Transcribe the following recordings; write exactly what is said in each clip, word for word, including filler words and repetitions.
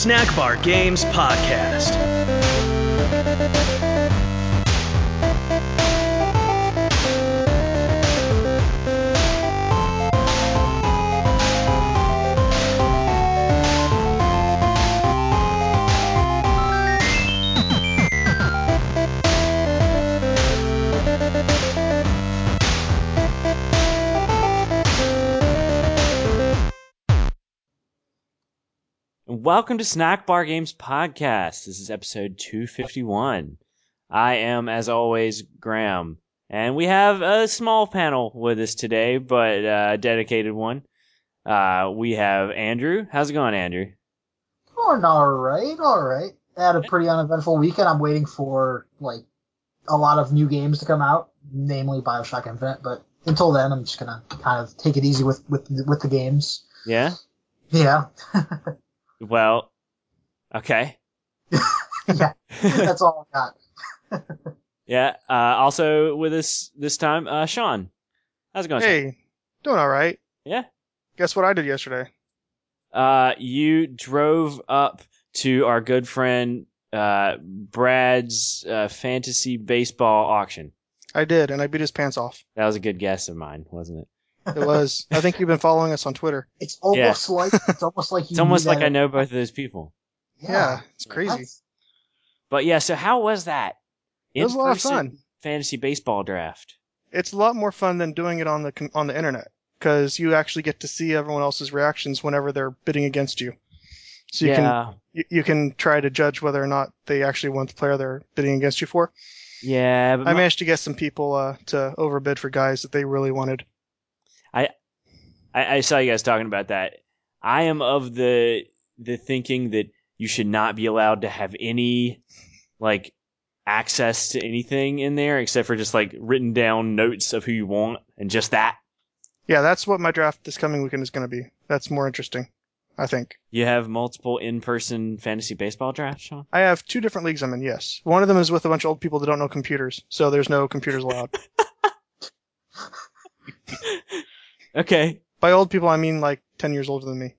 Snack Bar Games podcast. Welcome to Snack Bar Games Podcast. This is episode two fifty-one. I am, as always, Graham. And we have a small panel with us today, but a dedicated one. Uh, we have Andrew. How's it going, Andrew? Going alright, alright. I had a pretty uneventful weekend. I'm waiting for, like, a lot of new games to come out, namely Bioshock Infinite, but until then, I'm just gonna kind of take it easy with, with, with the games. Yeah? Yeah. Well, okay. Yeah, that's all I got. Yeah, uh, also with us this time, uh, Sean. How's it going, Sean? Hey, doing all right. Yeah? Guess what I did yesterday? Uh, you drove up to our good friend uh, Brad's uh, fantasy baseball auction. I did, and I beat his pants off. That was a good guess of mine, wasn't it? It was. I think you've been following us on Twitter. It's almost like it's almost like you It's almost knew like that I know both of those people. Yeah, Yeah, it's crazy. that's- But yeah, so how was that? It was a lot of In-person fun. Fantasy baseball draft. It's a lot more fun than doing it on the con- on the internet because you actually get to see everyone else's reactions whenever they're bidding against you. So you yeah. can you, you can try to judge whether or not they actually want the player they're bidding against you for. Yeah, but I my- managed to get some people uh, to overbid for guys that they really wanted. I, I saw you guys talking about that. I am of the the thinking that you should not be allowed to have any like access to anything in there except for just like written down notes of who you want and just that. Yeah, that's what my draft this coming weekend is going to be. That's more interesting, I think. You have multiple in-person fantasy baseball drafts, Sean? I have two different leagues I'm in, yes. One of them is with a bunch of old people that don't know computers, so there's no computers allowed. Okay. By old people, I mean like ten years older than me.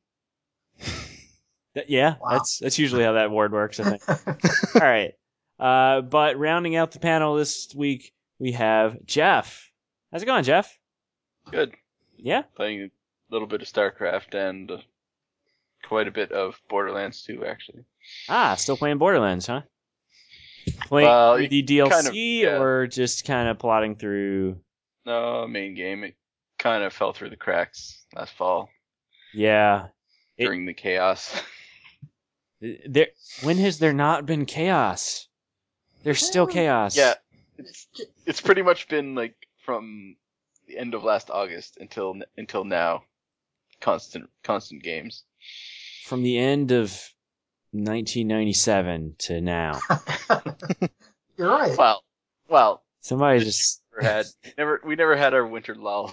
That, yeah, Wow. that's that's usually how that word works, I think. All right. Uh, but rounding out the panel this week, we have Jeff. How's it going, Jeff? Good. Yeah? Playing a little bit of StarCraft and uh, quite a bit of Borderlands two, actually. Ah, still playing Borderlands, huh? Playing Well, through the D L C kind of, yeah. or just kind of plotting through? No, main game. It kind of fell through the cracks last fall Yeah. It- during the chaos. There. When has there not been chaos? There's still chaos. Yeah, it's it's pretty much been like from the end of last August until until now, constant constant games. From the end of nineteen ninety-seven to now. You're right. Well, well, Somebody Just- just. we never had never we never had our winter lull.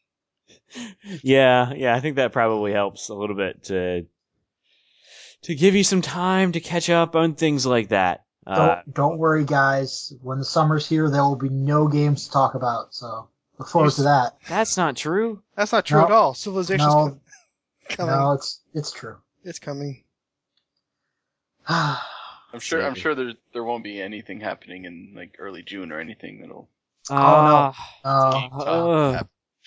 Yeah, yeah, I think that probably helps a little bit to to give you some time to catch up on things like that. Don't Uh, don't worry, guys. When the summer's here, there will be no games to talk about. So look forward to that. that's not true. That's not true No. at all. Civilization's No, co- coming. no, it's it's true. It's coming. I'm sure. I'm See. sure there there won't be anything happening in like early June or anything that'll. Uh, Oh, uh,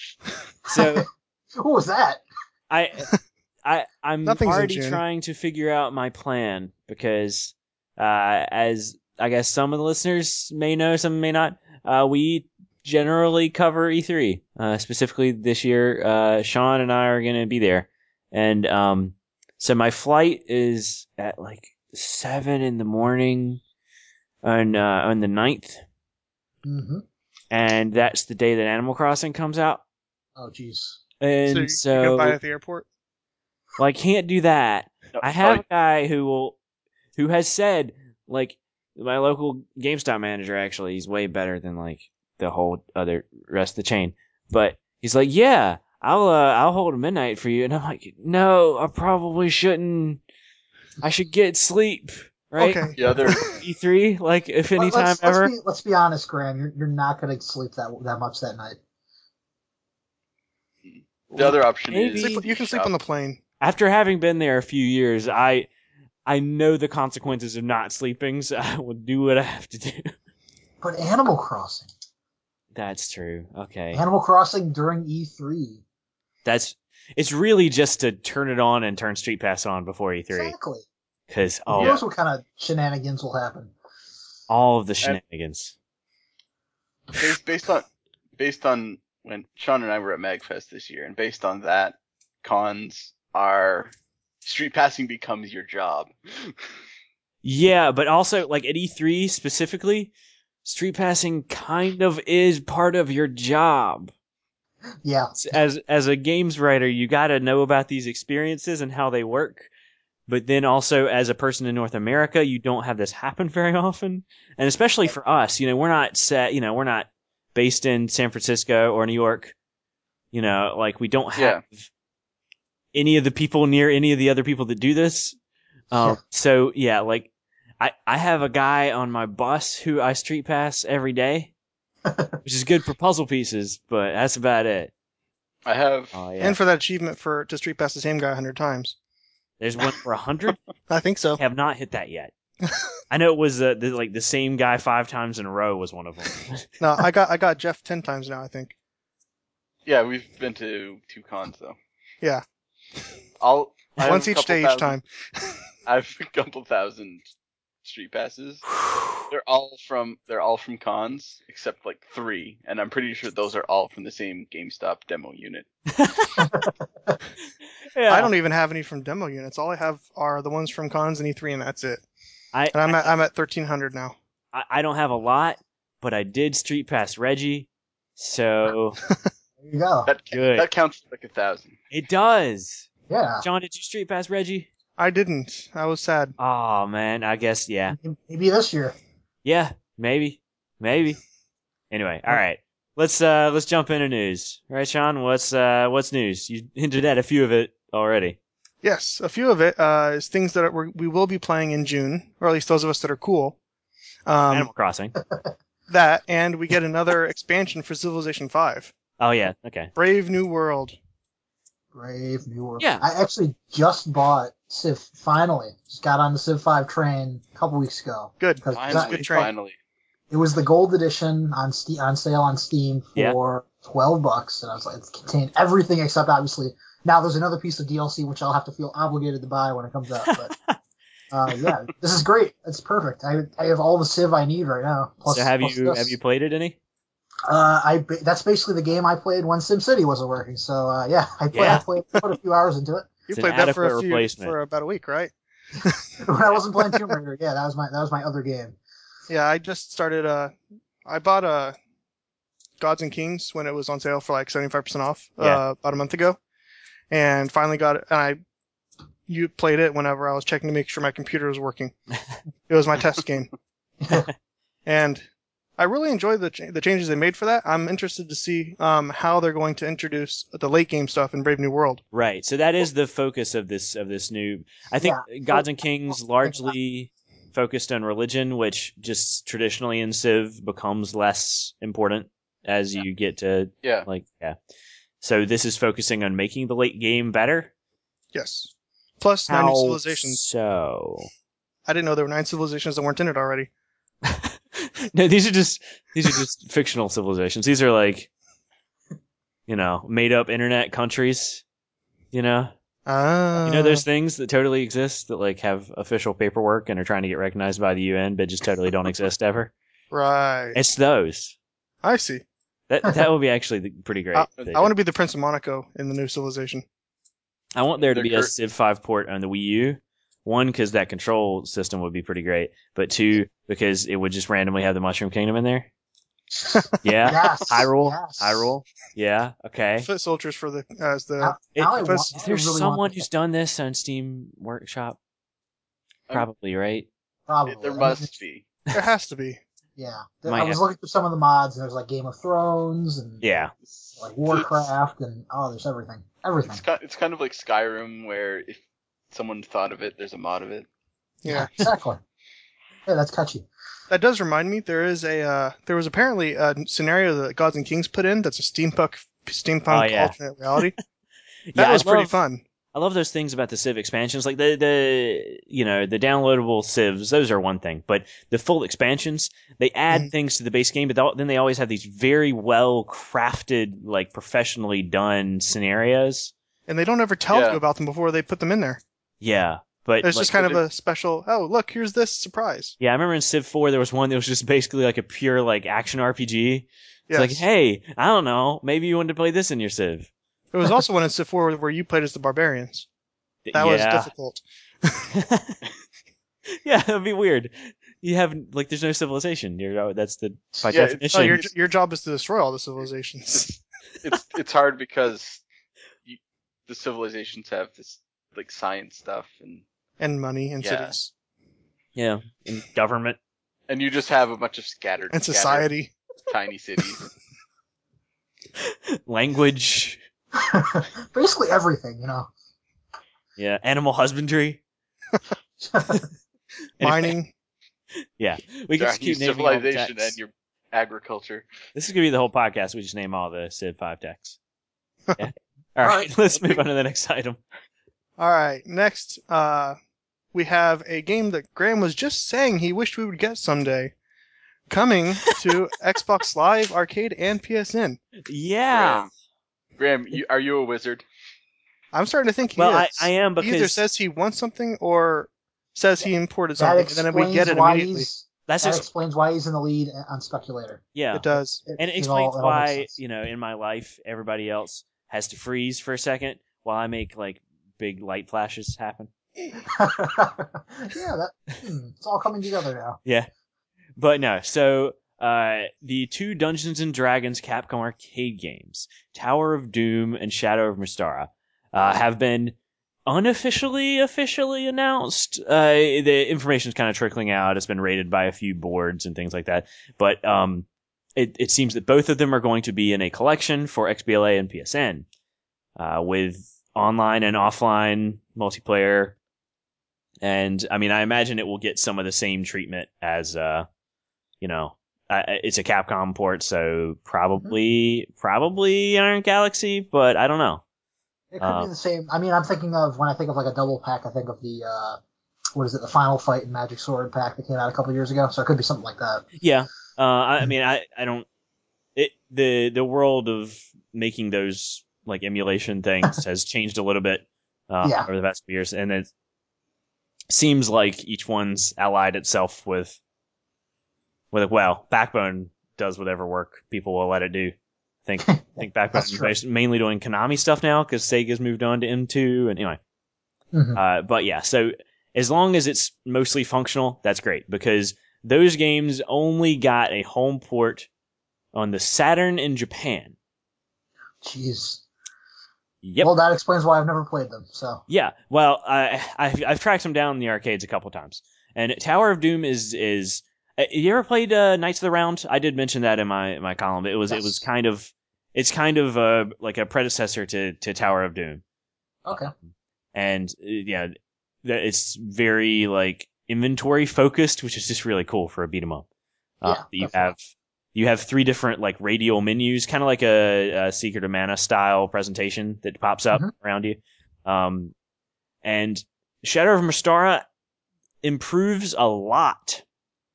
so what was that? I, I, I'm Nothing's in already June. trying to figure out my plan because, uh, as I guess some of the listeners may know, some may not. Uh, we generally cover E three. Uh, specifically this year, uh, Sean and I are going to be there, and um, so my flight is at like seven in the morning on uh, on the ninth, Mm-hmm. and that's the day that Animal Crossing comes out. Oh, jeez. And so you, so, you can buy it at the airport? well, I can't do that. No, I have oh, a guy who will, who has said, like, my local GameStop manager, actually, he's way better than, like, the whole other rest of the chain. But he's like, yeah, I'll, uh, I'll hold a midnight for you. And I'm like, no, I probably shouldn't. I should get sleep, right? Okay. the other E three, like, if any Let- time let's, ever. Let's be, let's be honest, Graham. You're you're not going to sleep that that much that night. the other option Maybe. is Sleep, you can sleep on the plane. After having been there a few years, I, I know the consequences of not sleeping, so I will do what I have to do. But Animal Crossing. That's true. Okay. Animal Crossing during E three. That's it's really just to turn it on and turn Street Pass on before E three. Exactly. Because Who oh, knows what kind of shenanigans will happen? all of the shenanigans. Based, based on based on when Sean and I were at MagFest this year, and based on that, cons are street passing becomes your job. Yeah, but also like at E three specifically, street passing kind of is part of your job. Yeah. As as a games writer, you got to know about these experiences and how they work. But then also as a person in North America, you don't have this happen very often. And especially for us, you know, we're not set, you know, we're not based in San Francisco or New York. You know, like we don't have Yeah. any of the people near any of the other people that do this. Um, Yeah. so yeah, like I, I have a guy on my bus who I street pass every day, which is good for puzzle pieces, but that's about it. I have Oh yeah. And for that achievement for to street pass the same guy a hundred times. There's one for a hundred. I think so. Have not hit that yet. I know it was uh, the, like the same guy five times in a row was one of them. No, I got I got Jeff ten times now. I think. yeah, we've been to two cons though. Yeah. I'll I have Once a each couple day each thousand- time. I have a couple thousand street passes. They're all from they're all from cons except like three, and I'm pretty sure those are all from the same GameStop demo unit. Yeah. I don't even have any from demo units. All I have are the ones from cons and E three, and that's it. I, And I'm at I'm at thirteen hundred now. I I don't have a lot, but I did street pass Reggie, so There you go. That Good. that counts for like a thousand. it does. Yeah. John, did you street pass Reggie? I didn't. I was sad. Oh man, I guess yeah, Maybe this year. yeah, maybe, maybe. Anyway, all right, let's uh let's jump into news. Right, Sean? What's uh what's news? You hinted at a few of it already. Yes, a few of it uh, is things that we're, we will be playing in June, or at least those of us that are cool. Um, Animal Crossing. that, and we get another expansion for Civilization five. Oh yeah, okay. Brave New World. Brave New World. Yeah. I actually just bought Civ, finally. Just got on the Civ five train a couple weeks ago. Good. Because Finally, good train. finally. it was the gold edition on Ste- on sale on Steam for Yeah. twelve bucks. And I was like, it contained everything except obviously, now there's another piece of D L C which I'll have to feel obligated to buy when it comes out. But uh, yeah, this is great. It's perfect. I I have all the Civ I need right now. Plus, So have plus you this. have you played it any? Uh, I ba- that's basically the game I played when SimCity wasn't working. So uh, yeah, I played. Yeah. I played put a few hours into it You It's an played that for a adequate few replacement. for about a week, right? when I wasn't playing Tomb Raider. Yeah, that was my that was my other game. Yeah, I just started. Uh, I bought uh, Gods and Kings when it was on sale for like seventy-five percent off uh, Yeah. about a month ago, and finally got it. And I, you played it whenever I was checking to make sure my computer was working. It was my test game, and I really enjoyed the ch- the changes they made for that. I'm interested to see um, how they're going to introduce the late game stuff in Brave New World. Right. So that is the focus of this of this new. I think Gods and Kings largely focused on religion, which just traditionally in Civ becomes less important as you get to Yeah. like yeah. So this is focusing on making the late game better. Yes. Plus nine new How civilizations. so? I didn't know there were nine civilizations that weren't in it already. No, these are just these are just fictional civilizations. These are like, you know, made up internet countries. You know, Ah. you know those things that totally exist that like have official paperwork and are trying to get recognized by the U N, but just totally don't exist ever. Right. It's those. I see. That that would be actually the- pretty great. I, They I want to did. be the Prince of Monaco in the new civilization. I want there to They're be a cur- Civ five port on the Wii U. One, because that control system would be pretty great, but two, because it would just randomly have the Mushroom Kingdom in there. Yeah, Yes. Hyrule, Yes. Hyrule. Yeah, okay. Foot soldiers for the as the Now, It- now I if want, Is now I there really want someone to- who's done this on Steam Workshop? I'm- Probably, right? Probably. There I mean, must be. there has to be. Yeah. Might I was have- looking through some of the mods, and there's like Game of Thrones and Yeah. like Warcraft, and oh, there's everything. Everything. It's kind, it's kind of like Skyrim, where if someone thought of it, there's a mod of it. Yeah. Exactly. Yeah, that's catchy. That does remind me. There is a uh, there was apparently a scenario that Gods and Kings put in that's a steampunk steampunk Oh, yeah. alternate reality. Yeah, That I was pretty love- fun. I love those things about the Civ expansions, like the the you know the downloadable Civs. Those are one thing, but the full expansions, they add Mhm. things to the base game, but they'll- then they always have these very well crafted, like professionally done scenarios. And they don't ever tell Yeah. you about them before they put them in there. Yeah, but It's like, just kind of it- a special, oh, look, here's this surprise. yeah, I remember in Civ four there was one that was just basically like a pure like action R P G. It's Yes. like, hey, I don't know, maybe you wanted to play this in your Civ. There was also one in Civ four where you played as the barbarians. That was yeah. difficult. Yeah, that'd be weird. You have like, there's no civilization. You're that's the by Yeah, it's- definition. Oh, your your job is to destroy all the civilizations. it's it's hard because you, the civilizations have this like science stuff, and And money and Yeah. cities. Yeah, in government. and you just have a bunch of scattered And scattered society. tiny cities. Language. Basically everything, you know. Yeah, animal husbandry. Mining. Yeah, we can just Chinese keep naming all the civilization techs. and your agriculture. This is gonna be the whole podcast. We just name all the Civ five techs. Yeah. All All right, right. let's move on to the next item. All right, next, uh, we have a game that Graham was just saying he wished we would get someday. Coming to Xbox Live, Arcade, and P S N. Yeah. Graham, Graham you, are you a wizard? I'm starting to think he Well, I, is. I am He either because says he wants something or says he imported that something, and then we explains get it why immediately. he's that's that just explains why he's in the lead on Speculator. yeah. It does. It, And it it explains all- it all makes why, sense. you know, in my life, everybody else has to freeze for a second while I make like big light flashes happen. yeah, that hmm, it's all coming together now. Yeah. But no, so uh, the two Dungeons and Dragons Capcom arcade games, Tower of Doom and Shadow of Mystara, uh, have been unofficially officially announced. Uh, the information is kind of trickling out. It's been rated by a few boards and things like that. But um, it, it seems that both of them are going to be in a collection for X B L A and P S N, uh, with online and offline multiplayer. And I mean, I imagine it will get some of the same treatment as, uh, you know, uh, it's a Capcom port, so probably, probably Iron Galaxy, but I don't know. It could Uh, be the same. I mean, I'm thinking of when I think of like a double pack. I think of the uh, what is it, the Final Fight and Magic Sword pack that came out a couple years ago. So it could be something like that. Yeah, uh, I, I mean, I, I don't. It the the world of making those like emulation things has changed a little bit uh, Yeah. over the past few years, and it seems like each one's allied itself with with well, Backbone does whatever work people will let it do. I think I think Backbone That's is true. bas- mainly doing Konami stuff now because Sega's moved on to M two, and anyway. Mhm. Uh, but yeah, so as long as it's mostly functional, that's great because those games only got a home port on the Saturn in Japan. Jeez. Yep. Well, that explains why I've never played them. So Yeah. Well, I, I've, I've tracked them down in the arcades a couple times, and Tower of Doom is is. uh, You ever played uh, Knights of the Round? I did mention that in my my column. It was it was Yes. kind of it's kind of uh, like a predecessor to to Tower of Doom. okay. And uh, yeah, that it's very like inventory focused, which is just really cool for a beat 'em up. Uh, Yeah, you definitely. have you have three different like radial menus, kind of like a, a Secret of Mana style presentation that pops up Mhm. around you. Um, and Shadow of Mystara improves a lot,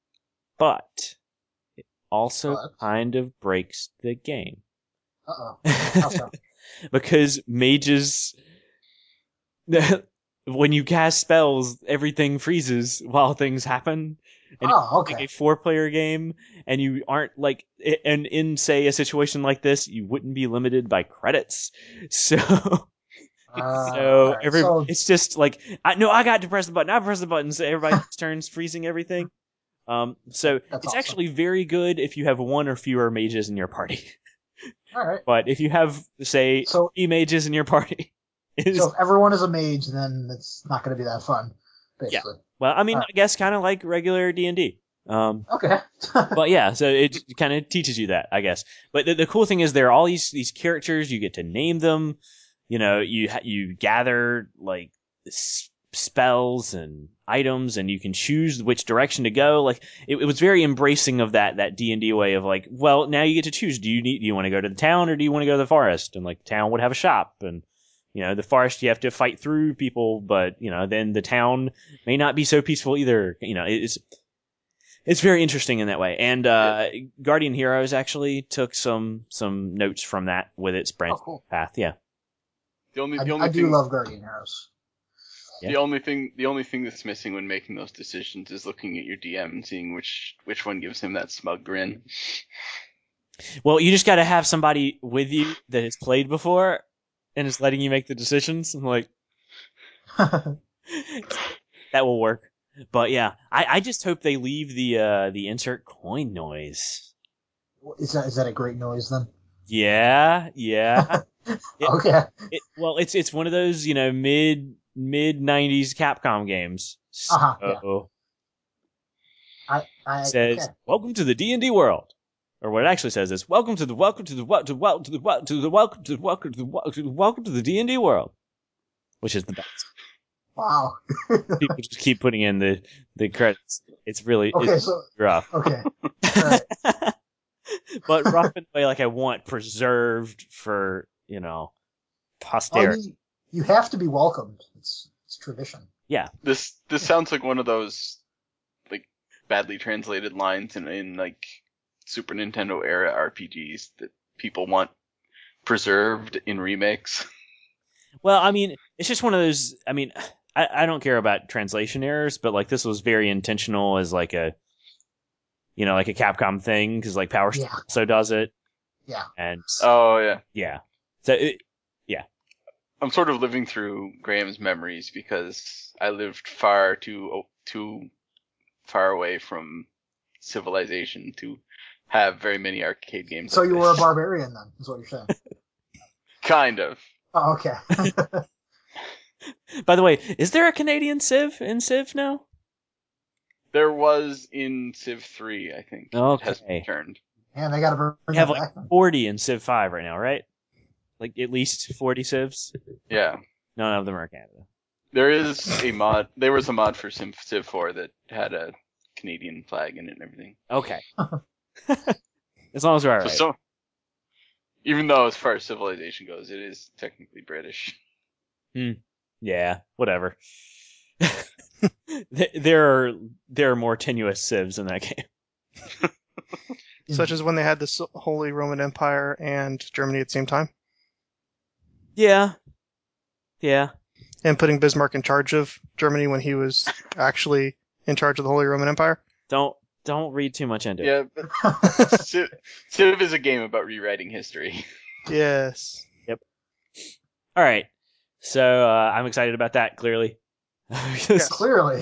but it also But? kind of breaks the game. Uh oh. How so? Because mages, when you cast spells, everything freezes while things happen. And Oh, it's like okay. a four-player game, and you aren't like, and in say a situation like this, you wouldn't be limited by credits. So, Uh, so alright. every So- it's just like, I no, I got to press the button. I press the button, so everybody turns freezing everything. Um, so That's it's awesome. actually very good if you have one or fewer mages in your party. All right. But if you have, say, So- three mages in your party, it is So if everyone is a mage, then it's not going to be that fun, basically. well, I mean, Alright. I guess kind of like regular D and D. Um, Okay. but yeah, so it kind of teaches you that, I guess. But the, the cool thing is there are all these these characters. You get to name them. You know, you ha- you gather like s- spells and items, and you can choose which direction to go. Like it, it was very embracing of that that D and D way of like, well, now you get to choose. Do you need do you want to go to the town or do you want to go to the forest? And like, town would have a shop, and you know, the forest, you have to fight through people, but, you know, then the town may not be so peaceful either. You know, it's it's very interesting in that way. And uh, yeah. Guardian Heroes actually took some some notes from that with its branch Oh, cool. path. Yeah. The only, I, the only I do thing, love Guardian Heroes. The Yeah. only thing, the only thing that's missing when making those decisions is looking at your D M and seeing which which one gives him that smug grin. Well, you just got to have somebody with you that has played before and is letting you make the decisions. I'm like, that will work. But yeah, I, I just hope they leave the uh, the insert coin noise. Is that is that a great noise then? Yeah, yeah. It, Okay. It, well, it's it's one of those, you know, mid mid nineties Capcom games. So Uh-huh, yeah. I, I it says, okay. "Welcome to the D and D world," or what it actually says is, "Welcome to the welcome to the welcome to the welcome to the welcome to the welcome to the welcome to the welcome to the welcome to the D and D world," which is the best. Wow. People just keep putting in the the credits. It's really Okay, it's so rough. okay. Right. But rough in the way like I want preserved for, you know, Oh, posterity. you, you have to be welcomed. It's it's tradition. Yeah. This this sounds like one of those like badly translated lines in, in like Super Nintendo era R P Gs that people want preserved in remakes. Well, I mean, it's just one of those. I mean, I, I don't care about translation errors, but like this was very intentional as like a, you know, like a Capcom thing because like Power Yeah. also does it, Yeah. and Oh yeah. yeah, so it, yeah, I'm sort of living through Graham's memories because I lived far too too far away from civilization to have very many arcade games. So like you this. were a barbarian then, is what you're saying. Kind of. Oh, okay. By the way, is there a Canadian Civ in Civ now? There was in Civ three, I think. It has Okay. returned. Man, they gotta bring We that have like back then. forty in Civ five right now, right? Like at least forty Civs. Yeah. None of them are Canada. There is a mod. There was a mod for Civ, Civ four that had a Canadian flag in it and everything. Okay. As long as we're all right. So, so, even though as far as civilization goes, it is technically British. Hmm. Yeah, whatever. there are there are more tenuous civs in that game. Such as when they had the Holy Roman Empire and Germany at the same time. Yeah. Yeah. And putting Bismarck in charge of Germany when he was actually in charge of the Holy Roman Empire. Don't don't read too much into Yeah, it. but Civ, Civ is a game about rewriting history. Yes. Yep. All right. So uh, I'm excited about that. Clearly. Yes. Clearly.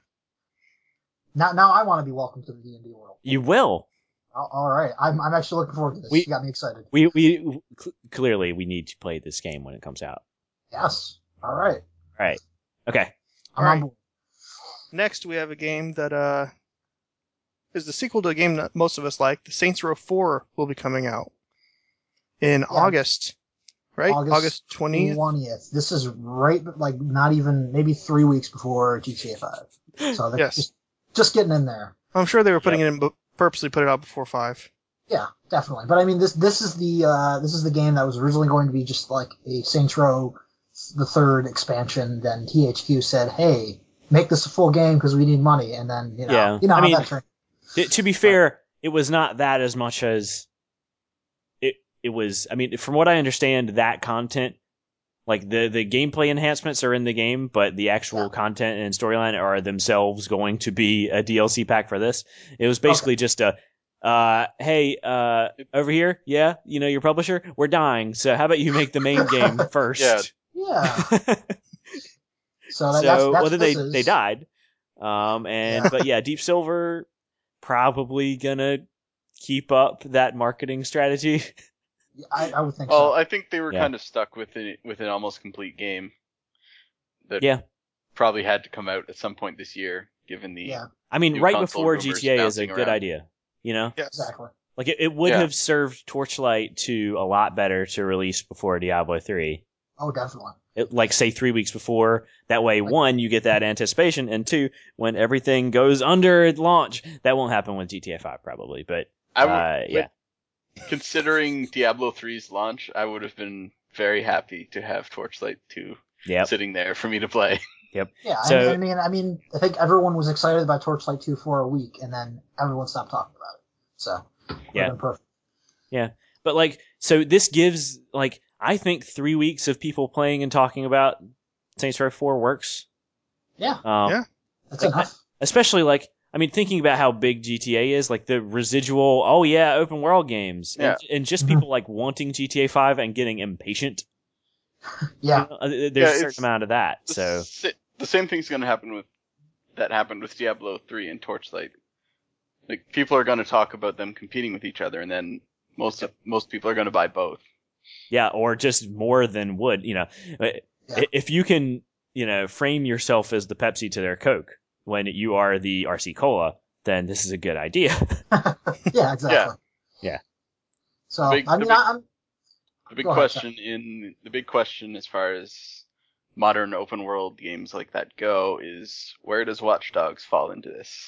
now, now I want to be welcome to the D and D world. You will. All, all right, I'm I'm actually looking forward to this. We, you got me excited. We we cl- clearly we need to play this game when it comes out. Yes. All right. All right. Okay. I'm All on right. board. Next, we have a game that uh, is the sequel to a game that most of us like. The Saints Row four will be coming out in Yeah. August, right? August twentieth. twentieth. This is right, like not even maybe three weeks before G T A five. So they're Yes. just just getting in there. I'm sure they were putting Yep. it in, but purposely put it out before five. Yeah, definitely. But I mean, this this is the uh, this is the game that was originally going to be just like a Saints Row, the third expansion. Then T H Q said, "Hey, make this a full game because we need money." And then you know, Yeah. you know I how mean, that turned. To, to be fair, it was not that as much as it it was. I mean, from what I understand, that content, like the the gameplay enhancements are in the game, but the actual Yeah. content and storyline are themselves going to be a D L C pack for this. It was basically just a, uh, hey, uh, over here, yeah, you know your publisher, we're dying, so how about you make the main game first? Yeah. Yeah. So, that, So that's that's well, what then they this is. they died, um, and Yeah. but yeah, Deep Silver probably gonna keep up that marketing strategy. I, I would think Well, so. I think they were Yeah. kind of stuck with it with an almost complete game that Yeah. probably had to come out at some point this year, given the Yeah, I mean, New right console before rumors G T A is a bouncing good around. idea. You know, Yes. exactly. like it, it would Yeah. have served Torchlight to a lot better to release before Diablo three. Oh, definitely. It, like say three weeks before. That way, Like- one, you get that anticipation, and two, when everything goes under at launch, that won't happen with G T A five probably. But I would, uh, yeah, like, considering Diablo three's launch, I would have been very happy to have Torchlight two Yep. sitting there for me to play. Yeah, So- I, mean, I mean, I mean, I think everyone was excited about Torchlight two for a week, and then everyone stopped talking about it. So, Yeah. would've been perfect. But like, so this gives like I think three weeks of people playing and talking about Saints Row four works. Yeah, Um, Yeah. that's like, enough. Especially like, I mean, thinking about how big G T A is, like the residual, oh yeah, open world games, Yeah. and, and just Mhm. people like wanting G T A five and getting impatient. Yeah, You know, uh, there's Yeah, a certain it's- amount of that. The, So si- the same thing's going to happen with that happened with Diablo three and Torchlight. Like people are going to talk about them competing with each other, and then most of, most people are going to buy both. yeah, or just more than would, you know, I- Yeah. if you can, you know, frame yourself as the Pepsi to their Coke when you are the R C Cola, then this is a good idea. yeah, exactly. Yeah. So, Big- I the mean, big- I, I'm The big Go ahead, question in the big question as far as modern open world games like that go is where does Watch Dogs fall into this?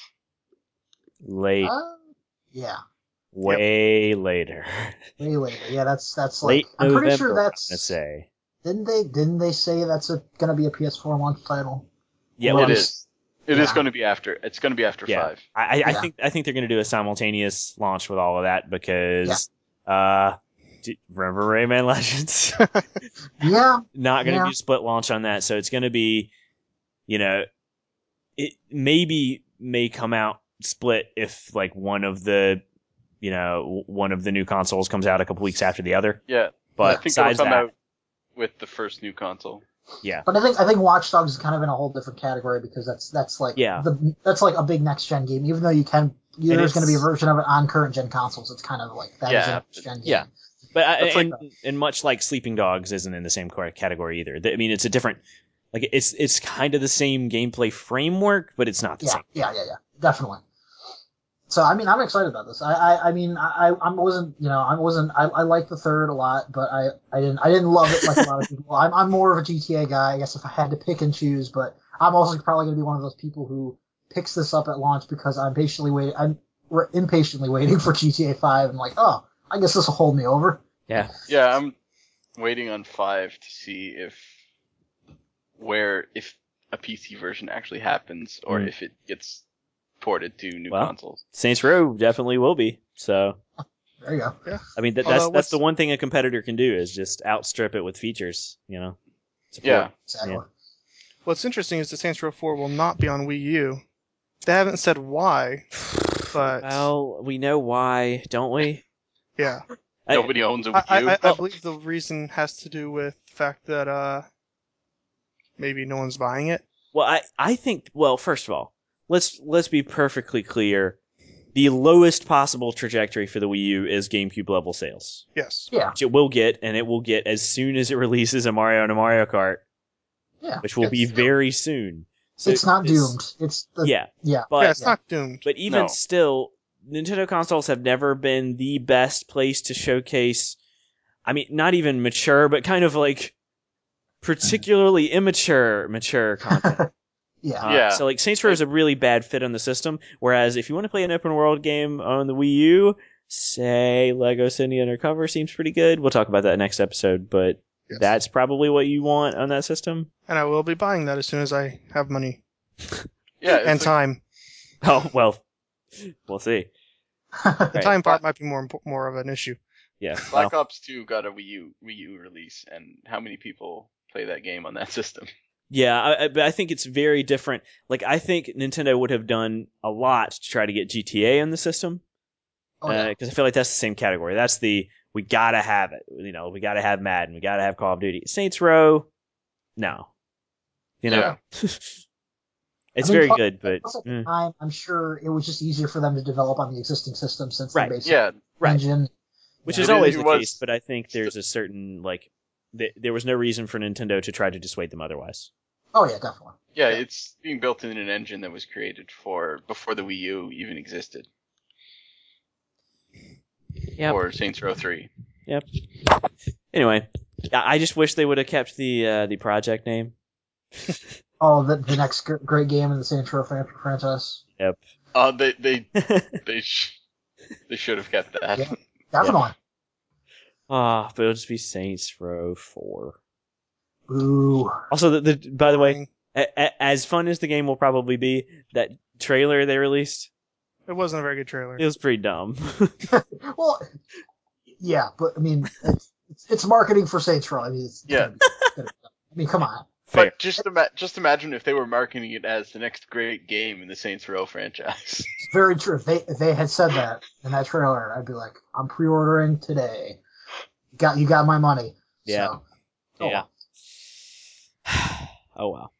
Late, uh, yeah, way later. way later. Yeah, that's that's like Late I'm November, pretty sure I'm that's gonna say. didn't they didn't they say that's a, gonna be a P S four launch title? Yeah, Well, well, it I'm is. It is yeah. going to be after. It's going to be after Yeah. five. I, I, I Yeah. think I think they're going to do a simultaneous launch with all of that because, uh, do, remember Rayman Legends? Yeah, Not going to Yeah. be a split launch on that, so it's going to be, you know, it maybe may come out split if like one of the, you know, one of the new consoles comes out a couple weeks after the other. Yeah, But I think it'll besides come that, out with the first new console. yeah, but I think I think Watch Dogs is kind of in a whole different category because that's that's like Yeah. the that's like a big next gen game. Even though you can And there's going to be a it's- version of it on current gen consoles. It's kind of like that is Yeah, a next gen game. yeah. But I, That's like- and, and much like Sleeping Dogs isn't in the same car- category either. I mean, it's a different, like it's it's kind of the same gameplay framework, but it's not the Yeah, same. yeah, yeah, yeah, definitely. So I mean, I'm excited about this. I, I, I mean, I, I wasn't, you know, I wasn't. I, I like the third a lot, but I, I didn't, I didn't love it like a lot of people. I'm, I'm more of a G T A guy, I guess, if I had to pick and choose. But I'm also probably going to be one of those people who picks this up at launch because I'm patiently waiting. I'm we're impatiently waiting for G T A five. I'm like, oh, I guess this will hold me over. Yeah, Yeah, I'm waiting on five to see if where if a P C version actually happens or Mm. if it gets ported to new Well. consoles. Saints Row definitely will be. So There you go. I mean, that, Although that's that's what's- the one thing a competitor can do is just outstrip it with features. You know, Support. Yeah. Exactly. Yeah. What's interesting is that Saints Row four will not be on Wii U. They haven't said why, but Well, we know why, don't we? yeah. I- Nobody owns a I, Wii I, U. I, I Well- believe the reason has to do with the fact that uh, maybe no one's buying it. Well, I, I think well, first of all, let's let's be perfectly clear. The lowest possible trajectory for the Wii U is GameCube level sales, Yes. Yeah, which it will get, and it will get as soon as it releases a Mario and a Mario Kart, yeah. which will be It's- very soon. So It's not this- doomed. It's the, Yeah, yeah. but yeah, it's yeah. not doomed. but even No. still, Nintendo consoles have never been the best place to showcase. I mean, not even mature, but kind of like particularly immature, mature content. Yeah. Uh, Yeah. So like Saints Row is a really bad fit on the system. Whereas if you want to play an open world game on the Wii U, say Lego City Undercover seems pretty good. We'll talk about that next episode, but Yes. that's probably what you want on that system. And I will be buying that as soon as I have money Yeah, it's and like- time. Oh well, we'll see. The Right. time part might be more impo- more of an issue. Yeah. Black well, Ops two got a Wii U Wii U release, and how many people play that game on that system? yeah, I, I, but I think it's very different. Like I think Nintendo would have done a lot to try to get G T A on the system. Oh, yeah. Because I feel like that's the same category. That's the we gotta have it. You know, we gotta have Madden. We gotta have Call of Duty. Saints Row, no. You know, Yeah. it's I mean, very plus- good, but plus at the mm, time, I'm sure it was just easier for them to develop on the existing system since Right. the basic Yeah, right. engine. Which Yeah. is It always is- the it was- case. But I think there's a certain like th- there was no reason for Nintendo to try to dissuade them otherwise. Oh yeah, definitely. yeah, Yeah. it's being built in an engine that was created for before the Wii U even existed. Yep. Or Saints Row three. Yep. Anyway, I I just wish they would have kept the uh, the project name. Oh, the, the next gr- great game in the Saints Row fran- franchise. Uh, they they they sh- they should have kept that. Yeah. Definitely. Ah, but it'll just be Saints Row four. Ooh. Also, the, the by the way, a, a, as fun as the game will probably be, that trailer they released, It wasn't a very good trailer. it was pretty dumb. Well, yeah, but I mean, it's, it's, it's marketing for Saints Row. I mean, it's, it's Yeah. gonna be, it's gonna be, I mean, come on. Fair. But just ima- just imagine if they were marketing it as the next great game in the Saints Row franchise. It's very true. If they if they had said that in that trailer, I'd be like, I'm pre-ordering today. You got you got my money. Yeah. So, oh, Yeah. well. Oh well.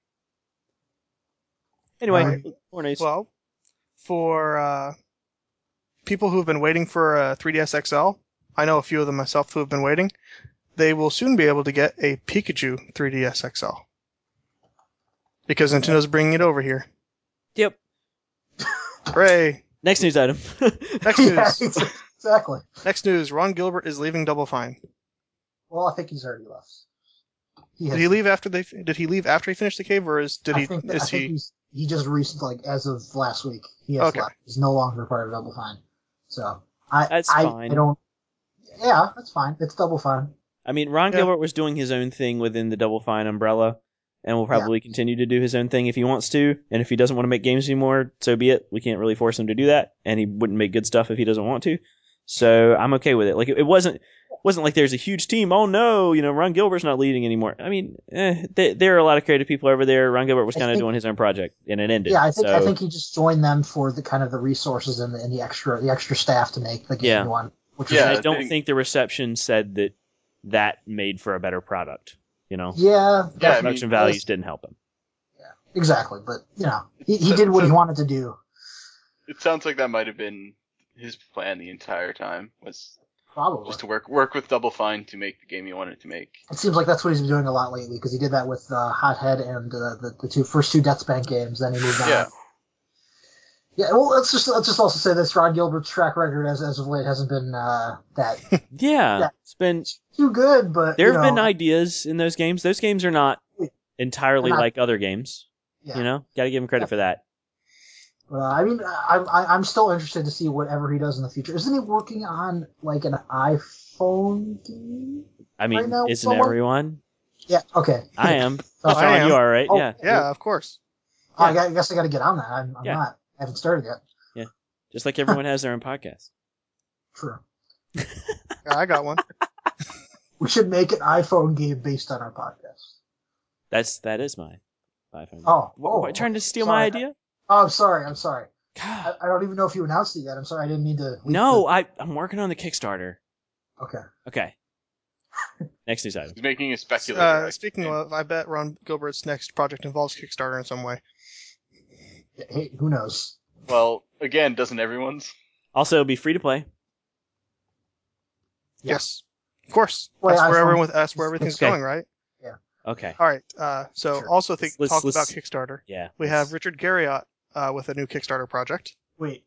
Anyway, Right. more news. Well, for uh, people who have been waiting for a three D S X L, I know a few of them myself who have been waiting. They will soon be able to get a Pikachu three D S X L because Nintendo's bringing it over here. Yep. Hooray! Next news item. Next Yeah, news. exactly. Next news. Ron Gilbert is leaving Double Fine. Well, I think he's already left. He Did has- he leave after they? Did he leave after he finished the cave, or is did I he? think, that, I Is think he? he's he just recently, like as of last week, he has Okay. left. He's no longer part of Double Fine. So I That's I, fine. I don't. Yeah, that's fine. It's Double Fine. I mean, Ron Yeah. Gilbert was doing his own thing within the Double Fine umbrella, and will probably continue to do his own thing if he wants to. And if he doesn't want to make games anymore, so be it. We can't really force him to do that, and he wouldn't make good stuff if he doesn't want to. So I'm okay with it. Like it, it wasn't wasn't like there's a huge team. Oh no, you know, Ron Gilbert's not leading anymore. I mean, eh, there, there are a lot of creative people over there. Ron Gilbert was I kind of think- doing his own project, and it ended. Yeah, I think so, I think he just joined them for the kind of the resources and the, and the extra the extra staff to make the game Yeah. one. Which Yeah, I is I don't think- think the reception said that that made for a better product. You know, yeah, Yeah, I definitely. mean, production values didn't help him. Exactly, but you know, he, he So- did what so- he wanted to do. It sounds like that might have been his plan the entire time, was Probably. just to work work with Double Fine to make the game he wanted to make. It seems like that's what he's been doing a lot lately because he did that with uh, Hothead and uh, the the two first two Death Bank games. Then he moved on. Yeah. Yeah, well, let's just let's just also say this: Ron Gilbert's track record as as of late hasn't been uh, that Yeah, Yeah. it's been too good. But there you have know, been ideas in those games. Those games are not entirely They're not- like other games. yeah. You know, got to give him credit Yeah. for that. But, uh, I mean, I, I, I'm still interested to see whatever he does in the future. Isn't he working on like an iPhone game? I mean, Right now, isn't someone- everyone? Yeah. Okay. I am. Oh, Sean, I am. you are right. Oh, Yeah, Yeah, of course. I gu- I guess I got to get on that. I'm, I'm Yeah. not. I haven't started yet. just like everyone has their own podcast. True. Yeah, I got one. We should make an iPhone game based on our podcast. That's that is my iPhone. Oh, What, oh, what, trying to steal sorry. my idea? Oh, I'm sorry. I'm sorry. I, God. I don't even know if you announced it yet. I'm sorry. I didn't mean to. leak No, I I'm working on the Kickstarter. the- Okay. Okay. Next news item. He's making a speculator. Uh, I speaking think. of, I bet Ron Gilbert's next project involves Kickstarter in some way. Hey, who knows? Well, again, doesn't everyone's? Also, it'll be free to play. Yeah. Yes, of course. Well, That's where iPhone- everyone. That's where everything's Okay. going, right? Okay. All right. Uh, so Sure. also think Let's- talk let's- about Kickstarter. Yeah. We let's- have Richard Garriott uh, with a new Kickstarter project. Wait.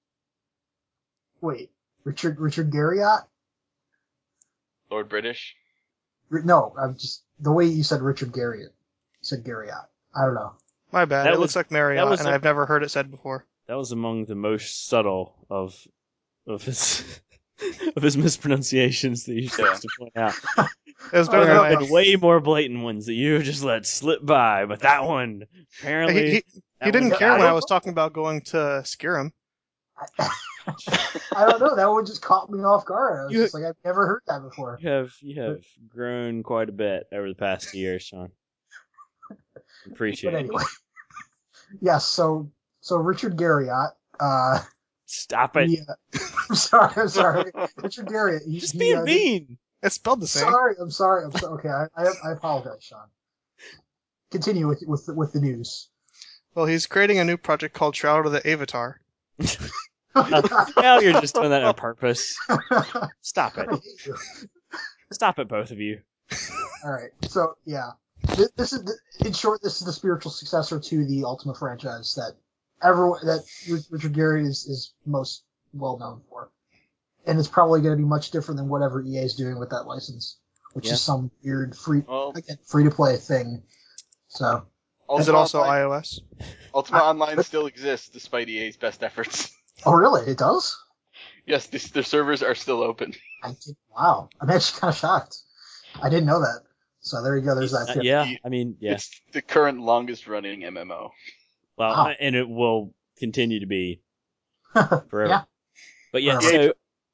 Wait. Richard Richard Garriott? Lord British. R- No, I'm just the way you said Richard Garriott. You said Garriott. I don't know. My bad. That it was- looks like Marriott, was and a- I've never heard it said before. That was among the most subtle of of his of his mispronunciations that you chose to point out. It was Oh, better There than have my. been way more blatant ones that you just let slip by, but that one apparently He, he, that he didn't one- care I when I don't was know. talking about going to Skyrim. I, I don't know. That one just caught me off guard. I was You- just like, I've never heard that before. You have you have grown quite a bit over the past year, Sean. Appreciate But it. anyway. Yes, so so Richard Garriott, uh, Stop it. he, uh, I'm sorry, I'm sorry. Richard Garriott. He, Just he, being uh, did- mean. It's spelled the same. Sorry, I'm sorry. I'm sorry. Okay, I, I, I apologize, Sean. Continue with with the, with the news. Well, he's creating a new project called Shroud of the Avatar. Now you're just doing that on purpose. Stop it. I hate you. Stop it, both of you. All right. So yeah, this, this is the, in short, this is the spiritual successor to the Ultima franchise that everyone that Richard Garriott is is most well known for, and it's probably going to be much different than whatever E A is doing with that license, which Yeah. is some weird free Well, again free to play thing. So Is it also Online, iOS? Ultima I- Online still exists despite E A's best efforts. oh really? It does? Yes, this, their servers are still open. I did. Wow, I'm actually kind of shocked. I didn't know that. So there you go. There's that Uh, tip. yeah, I mean, yeah. It's the current longest running M M O. Well, Wow. and it will continue to be forever. Yeah. But yeah, Forever. so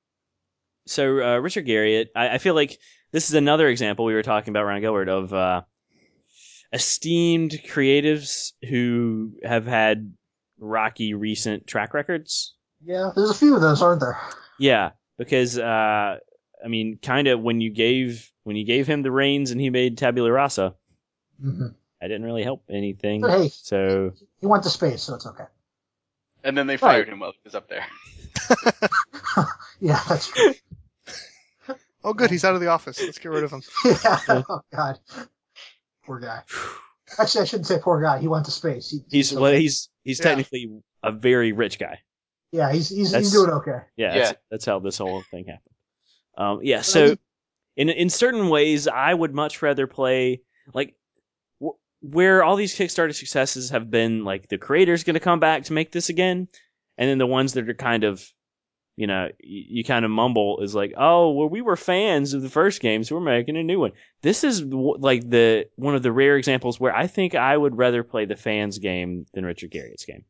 so uh, Richard Garriott, I, I feel like this is another example we were talking about, Ryan Gilbert, of uh, esteemed creatives who have had rocky recent track records. Yeah, there's a few of those, aren't there? Yeah, because uh, I mean, kind of when you gave when you gave him the reins and he made Tabula Rasa, Mm-hmm. that didn't really help anything. But hey, So he went to space, so it's okay. And then they fired him while he was up there. Yeah, that's true. Oh, good. He's out of the office. Let's get rid of him. Yeah. Oh God. Poor guy. Actually, I shouldn't say poor guy. He went to space. He, he's well, he's he's Yeah. technically a very rich guy. yeah, he's he's, That's- he's doing okay. Yeah, Yeah. That's, that's how this whole thing happened. Um, yeah, But I so mean- in in certain ways, I would much rather play like wh- where all these Kickstarter successes have been like the creator's going to come back to make this again, and then the ones that are kind of, you know, you, you kind of mumble is like, oh, well, we were fans of the first game, so we're making a new one. This is w- like the one of the rare examples where I think I would rather play the fans game than Richard Garriott's game.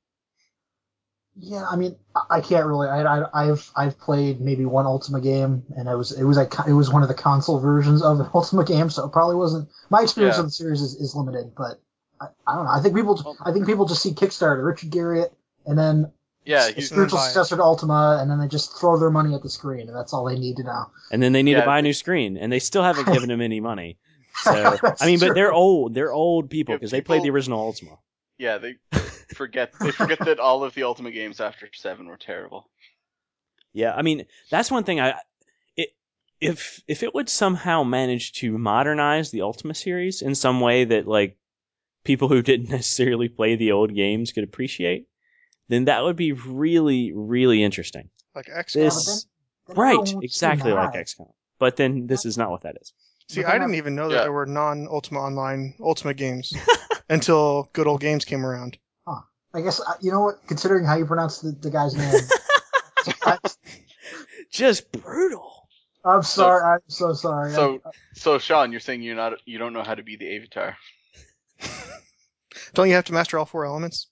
Yeah, I mean, I- I can't really. I, I, I've I've played maybe one Ultima game, and it was it was like it was one of the console versions of an Ultima game, so it probably wasn't. My experience Yeah. of the series is, is limited, but I, I don't know. I think people Well- I think people just see Kickstarter, Richard Garriott, and then Yeah, a he's spiritual buy it. successor to Ultima, and then they just throw their money at the screen, and that's all they need to know. And then they need Yeah, to buy a they- new screen, and they still haven't given him any money. So That's I mean, but true. they're old. They're old people Yeah, because they played the people- original Ultima. yeah, they forget they forget that all of the Ultima games after seven were terrible. Yeah, I mean that's one thing. I it, if if it would somehow manage to modernize the Ultima series in some way that like people who didn't necessarily play the old games could appreciate, then that would be really really interesting. Like X Yeah, COM. but then- This then right, everyone wants to exactly like buy. X COM. But then this is not what that is. See, But I then didn't I- even know that Yeah. there were non-Ultima Online Ultima games until Good Old Games came around. I guess uh, you know what? Considering how you pronounce the, the guy's name, I, Just brutal. I'm sorry. I'm so sorry. So, I- so Sean, you're saying you're not you don't know how to be the Avatar. Don't you have to master all four elements?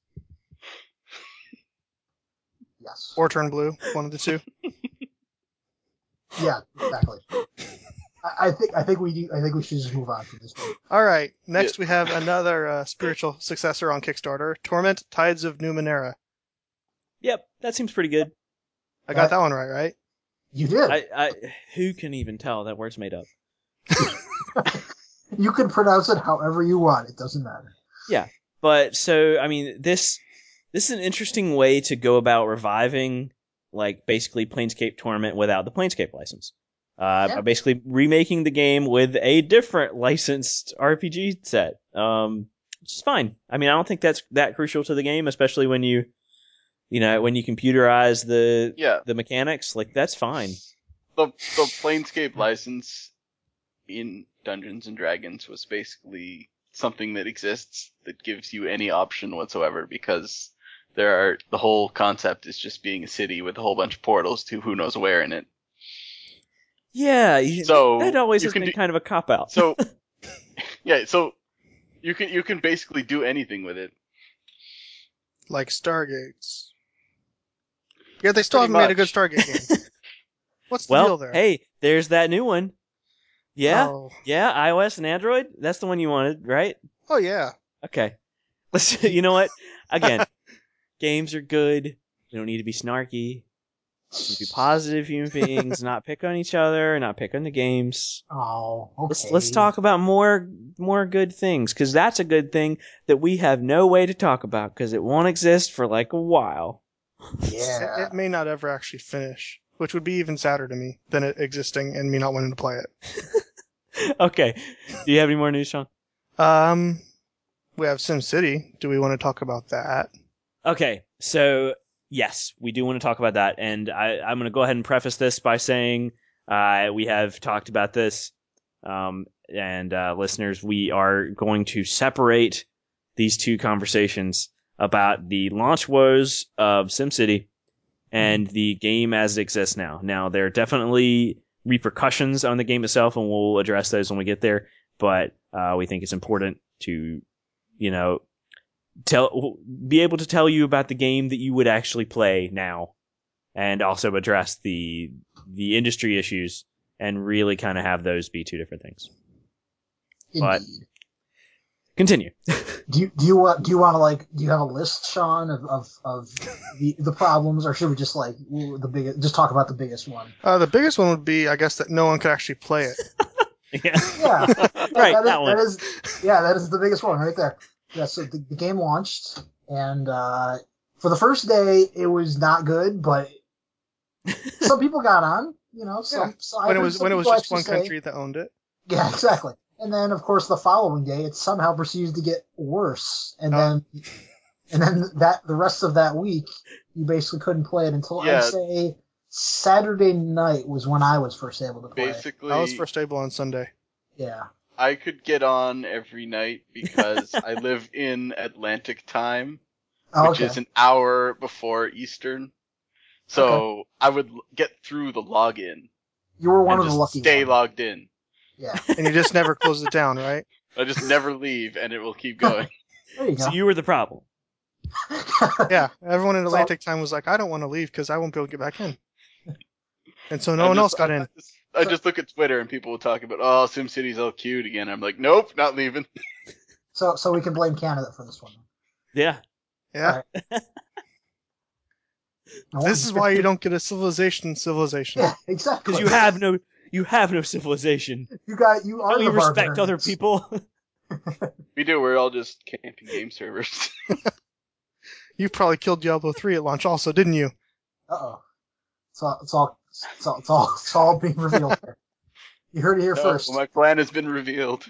yes. Or turn blue? One of the two? Yeah, exactly. I, I think I think we do, I think we should just move on from this one. All right. Next, we have another uh, spiritual successor on Kickstarter, Torment: Tides of Numenera. Yep, that seems pretty good. I got that one right, right? You did. I, I who can even tell that word's made up? You can pronounce it however you want. It doesn't matter. But so I mean this this is an interesting way to go about reviving like basically Planescape Tournament without the Planescape license. Uh, Yeah. by basically remaking the game with a different licensed R P G set. Um, which is fine. I mean, I don't think that's that crucial to the game, especially when you, you know, when you computerize the Yeah, the mechanics. Like that's fine. the the Planescape license in Dungeons and Dragons was basically something that exists that gives you any option whatsoever because there are the whole concept is just being a city with a whole bunch of portals to who knows where in it. Yeah, you- So, that always you has can been do- kind of a cop out. So yeah, so you can you can basically do anything with it. Like Stargates. Yeah, they still Pretty haven't made a good much. Stargate game. What's the well, deal there? hey, there's that new one. Yeah, Oh, yeah, iOS and Android. That's the one you wanted, right? oh yeah. Okay. Let's. You know what? Again, games are good. We don't need to be snarky. We need to be positive human beings, not pick on each other, not pick on the games. Oh, okay. Let's let's talk about more more good things, because that's a good thing that we have no way to talk about because it won't exist for like a while. Yeah. It, it may not ever actually finish, which would be even sadder to me than it existing and me not wanting to play it. Okay. Do you have any more news, Sean? Um, we have SimCity. Do we want to talk about that? Okay, so yes, we do want to talk about that, and I, I'm going to go ahead and preface this by saying uh, we have talked about this, um, and uh, listeners, we are going to separate these two conversations about the launch woes of SimCity and the game as it exists now. Now, they're definitely repercussions on the game itself, and we'll address those when we get there. But uh, we think it's important to, you know, tell be able to tell you about the game that you would actually play now, and also address the the industry issues, and really kind of have those be two different things. But Indeed. continue. Do you do you want do you want to like do you have a list, Sean, of of, of the the problems, or should we just like the biggest just talk about the biggest one? Uh, the biggest one would be, I guess, that no one could actually play it. Yeah, Yeah, right. that, That, is, one. that is yeah that is the biggest one right there. Yeah, so the, the game launched, and uh, for the first day it was not good, but some people got on. You know, some Yeah. so I When it heard was some when it was people just actually one say- country that owned it. Yeah, exactly. And then, of course, the following day, it somehow proceeds to get worse. And Oh. then, and then that the rest of that week, you basically couldn't play it until Yeah. I'd say Saturday night was when I was first able to play. it. Basically, I was first able on Sunday. Yeah. I could get on every night because I live in Atlantic time, Oh, which okay. is an hour before Eastern. So I would l- get through the login You were one and of the just lucky stay ones. logged in. Yeah. And you just never close it down, right? I just never leave, and it will keep going. There you go. So you were the problem. Yeah, everyone in So- Atlantic time was like, I don't want to leave because I won't be able to get back in. And so no I one just- else got I in. just, I just look at Twitter and people will talk about, oh, SimCity's all cute again. I'm like, nope, not leaving. So, so we can blame Canada for this one. Yeah. Yeah, No this one- is why you don't get a civilization civilization. Yeah, exactly. Because you have no, you have no civilization. you got you are Don't the you respect barbarians. other people? We do, we're all just camping game servers. You probably killed Diablo three at launch also, didn't you? Uh oh. It's all it's all it's all it's all, it's all being revealed here. You heard it here No, first. my plan has been revealed.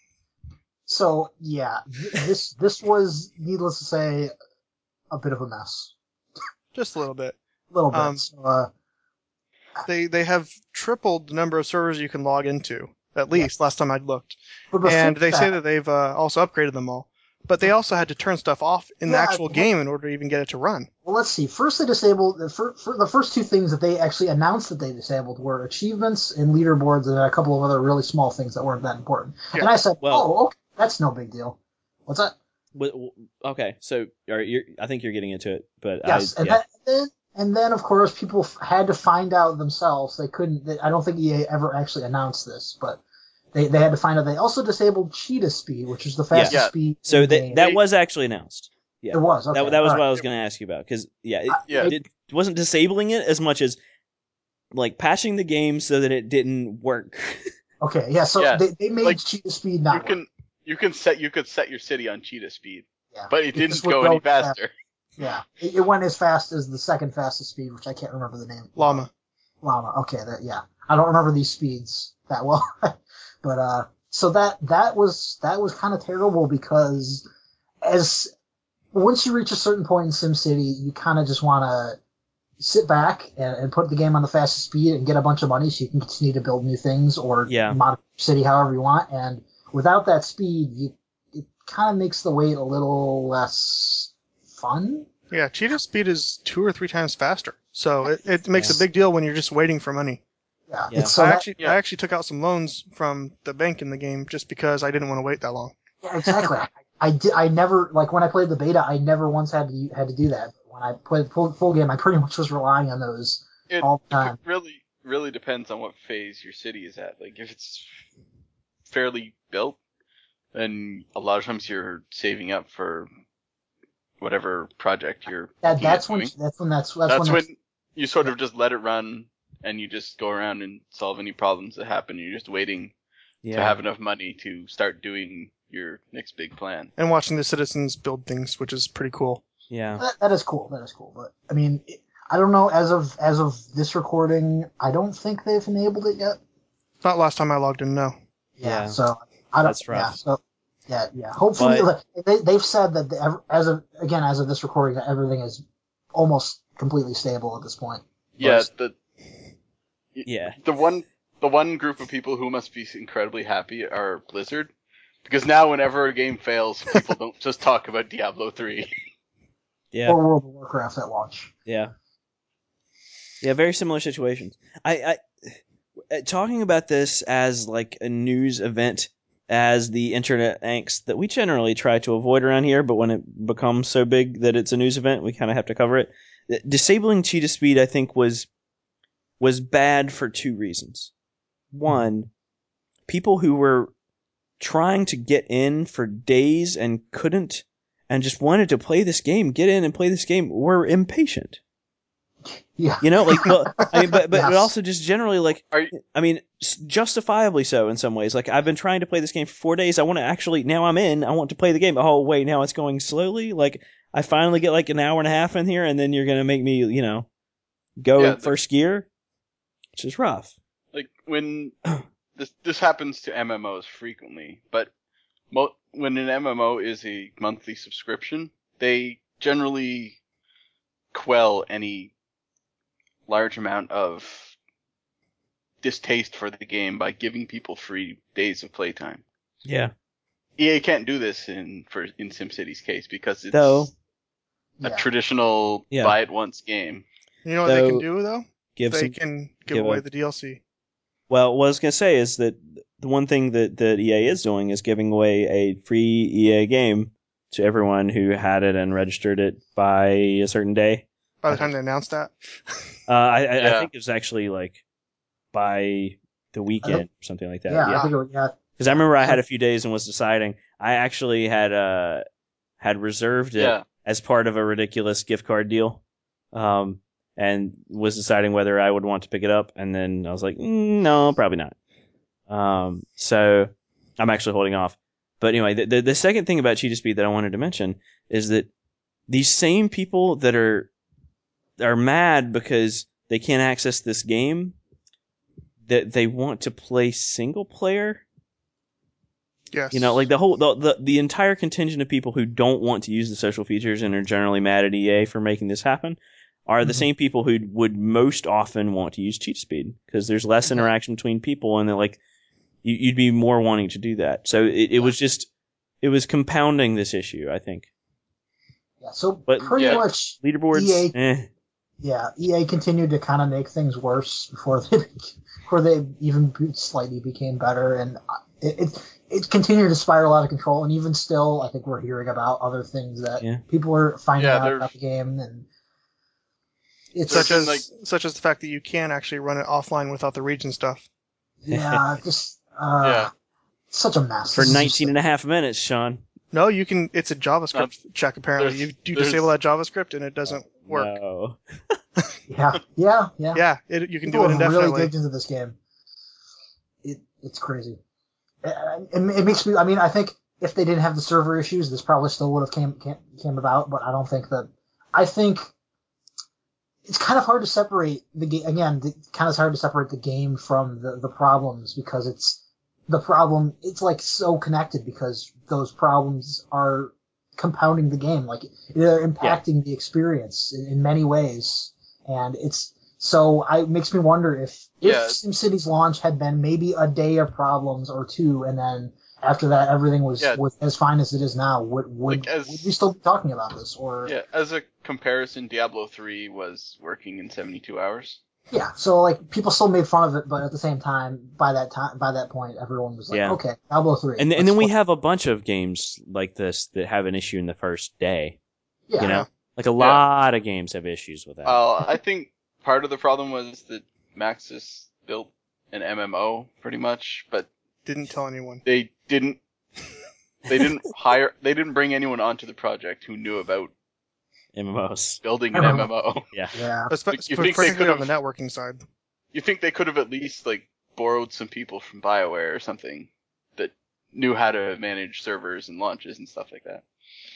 So yeah, th- this this was, needless to say, a bit of a mess. Just a little bit. A little bit. Um, so, uh, They they have tripled the number of servers you can log into, at least, last time I'd looked. but before And they that, say that they've uh, also upgraded them all. But they also had to turn stuff off in the Yeah, actual well- game in order to even get it to run. well, let's see. First, they disabled the, fir- fir- the first two things that they actually announced that they disabled were achievements and leaderboards, and a couple of other really small things that weren't that important. Yeah. And I said, Well- "Oh, okay, that's no big deal." What's that? Wh- wh- okay, so are you're, I think you're getting into it, but Yes, I, and, yeah. then, and then and then of course people f- had to find out themselves. They couldn't. They, I don't think E A ever actually announced this, but they, they had to find out. They also disabled cheetah speed, which is the fastest Yeah. speed. so in that game. that They- was actually announced. Yeah, It was okay. that that was all what right. I was going to ask you about, because yeah, it, Yeah. it wasn't disabling it as much as like patching the game so that it didn't work. Okay, yeah. So Yeah, they, they made like, cheetah speed not You can work. you can set you could set your city on cheetah speed, Yeah, but it just didn't would go any fast. faster. Yeah, it, it went as fast as the second fastest speed, which I can't remember the name. Llama. Llama. Okay, that, yeah. I don't remember these speeds that well, but uh, so that that was that was kind of terrible because as once you reach a certain point in SimCity, you kind of just want to sit back and, and put the game on the fastest speed and get a bunch of money so you can continue to build new things or Yeah. modify your city however you want. And without that speed, you it kind of makes the wait a little less fun. Yeah, cheetah speed is two or three times faster. So it, it makes Yes. a big deal when you're just waiting for money. Yeah, Yeah. it's so I that- actually yeah. I actually took out some loans from the bank in the game just because I didn't want to wait that long. Yeah, exactly. I did. I never like when I played the beta. I never once had to had to do that. When I played full full game, I pretty much was relying on those It, all the it time. really really depends on what phase your city is at. Like if it's fairly built, then a lot of times you're saving up for whatever project you're. That looking at that's when doing. that's when that's that's, That's when, when you sort of just let it run and you just go around and solve any problems that happen. You're just waiting Yeah, to have enough money to start doing your next big plan. And watching the citizens build things, which is pretty cool. yeah. that, that is cool. That is cool. But I mean, it, I don't know. As of as of this recording, I don't think they've enabled it yet. Not last time I logged in, no. Yeah. Yeah. So I don't. That's rough. Yeah. So yeah, yeah. Hopefully, But- they they've said that the, as of again as of this recording, that everything is almost completely stable at this point. Yeah, the Yeah. the one the one group of people who must be incredibly happy are Blizzard, because now whenever a game fails, people don't just talk about Diablo three. Yeah. Or World of Warcraft at launch. Yeah. Yeah, very similar situations. I, I uh, talking about this as like a news event, as the internet angst that we generally try to avoid around here, but when it becomes so big that it's a news event, we kind of have to cover it. Disabling cheetah speed, I think, was was bad for two reasons. One, people who were trying to get in for days and couldn't, and just wanted to play this game, get in and play this game, were impatient. Yeah. You know, like, well, I mean, but but, Yes. but also just generally, like, Are you, I mean, s- justifiably so in some ways. Like, I've been trying to play this game for four days. I want to actually, now I'm in. I want to play the game. Oh, wait, now it's going slowly. Like, I finally get like an hour and a half in here, and then you're gonna make me, you know, go Yeah, the- first gear, which is rough. like when this this happens to M M Os frequently, but mo- when an M M O is a monthly subscription, they generally quell any large amount of distaste for the game by giving people free days of playtime. Yeah. E A can't do this in for in SimCity's case because it's Though, a Yeah. traditional Yeah. buy it once game. You know what they can So, do though? give They some. can give, give away a- the D L C. Well, what I was gonna say is that the one thing that that E A is doing is giving away a free E A game to everyone who had it and registered it by a certain day. By the time they announce that, Uh, I, I, I Yeah. think it was actually like by the weekend or something like that. Yeah, I Yeah, think it was, yeah. because I remember I had a few days and was deciding. I actually had uh had reserved it Yeah. as part of a ridiculous gift card deal, um, and was deciding whether I would want to pick it up. And then I was like, mm, no, probably not. Um, so I'm actually holding off. But anyway, the, the the second thing about Cheetah Speed that I wanted to mention is that these same people that are are mad because they can't access this game, that they want to play single player. yes, You know, like the whole the, the the entire contingent of people who don't want to use the social features and are generally mad at E A for making this happen are the Mhm. same people who would most often want to use cheat speed because there's less Yeah. interaction between people and they're like you, you'd be more wanting to do that. So it, it was just it was compounding this issue, I think. Yeah. So But- pretty Yeah. much, Leaderboards, E A eh. yeah, E A continued to kind of make things worse before they, before they even slightly became better, and it, it it continued to spiral out of control. And even still, I think we're hearing about other things that Yeah. people are finding Yeah, out they're- about the game, and it's such been, as like- such as the fact that you can actually run it offline without the region stuff. yeah, just uh, Yeah. such a mess. For This is just- nineteen and a half minutes, Sean. No, you can. It's a JavaScript check apparently. there's- You you there's- disable that JavaScript and it doesn't work. No. yeah, yeah, yeah. Yeah, it, you can People do it have indefinitely. really digged into this game. It it's crazy. It, it, it makes me. I mean, I think if they didn't have the server issues, this probably still would have came came, came about. But I don't think that. I think it's kind of hard to separate the game. Again, the, kind of hard to separate the game from the the problems because it's the problem. It's like so connected because those problems are compounding the game. Like they're impacting the experience in, in many ways, and it's. So I, it makes me wonder if if Yeah. SimCity's launch had been maybe a day of problems or two, and then after that everything was, Yeah. was as fine as it is now, would would, Like, as- would we still be talking about this? Or Yeah, as a comparison, Diablo three was working in seventy-two hours. yeah, so like people still made fun of it, but at the same time, by that time, by that point, everyone was like, Yeah. okay, Diablo three, And and let's then we fuck- have a bunch of games like this that have an issue in the first day. yeah, You know, like a lot of games have issues with that. Uh, I think part of the problem was that Maxis built an M M O pretty much, but Didn't tell anyone. they didn't. They didn't hire. They didn't bring anyone onto the project who knew about M M Os. building an M M O. M M O. Yeah. yeah, Espe- you think they particularly on the could've- networking side. You think they could have at least like borrowed some people from BioWare or something that knew how to manage servers and launches and stuff like that.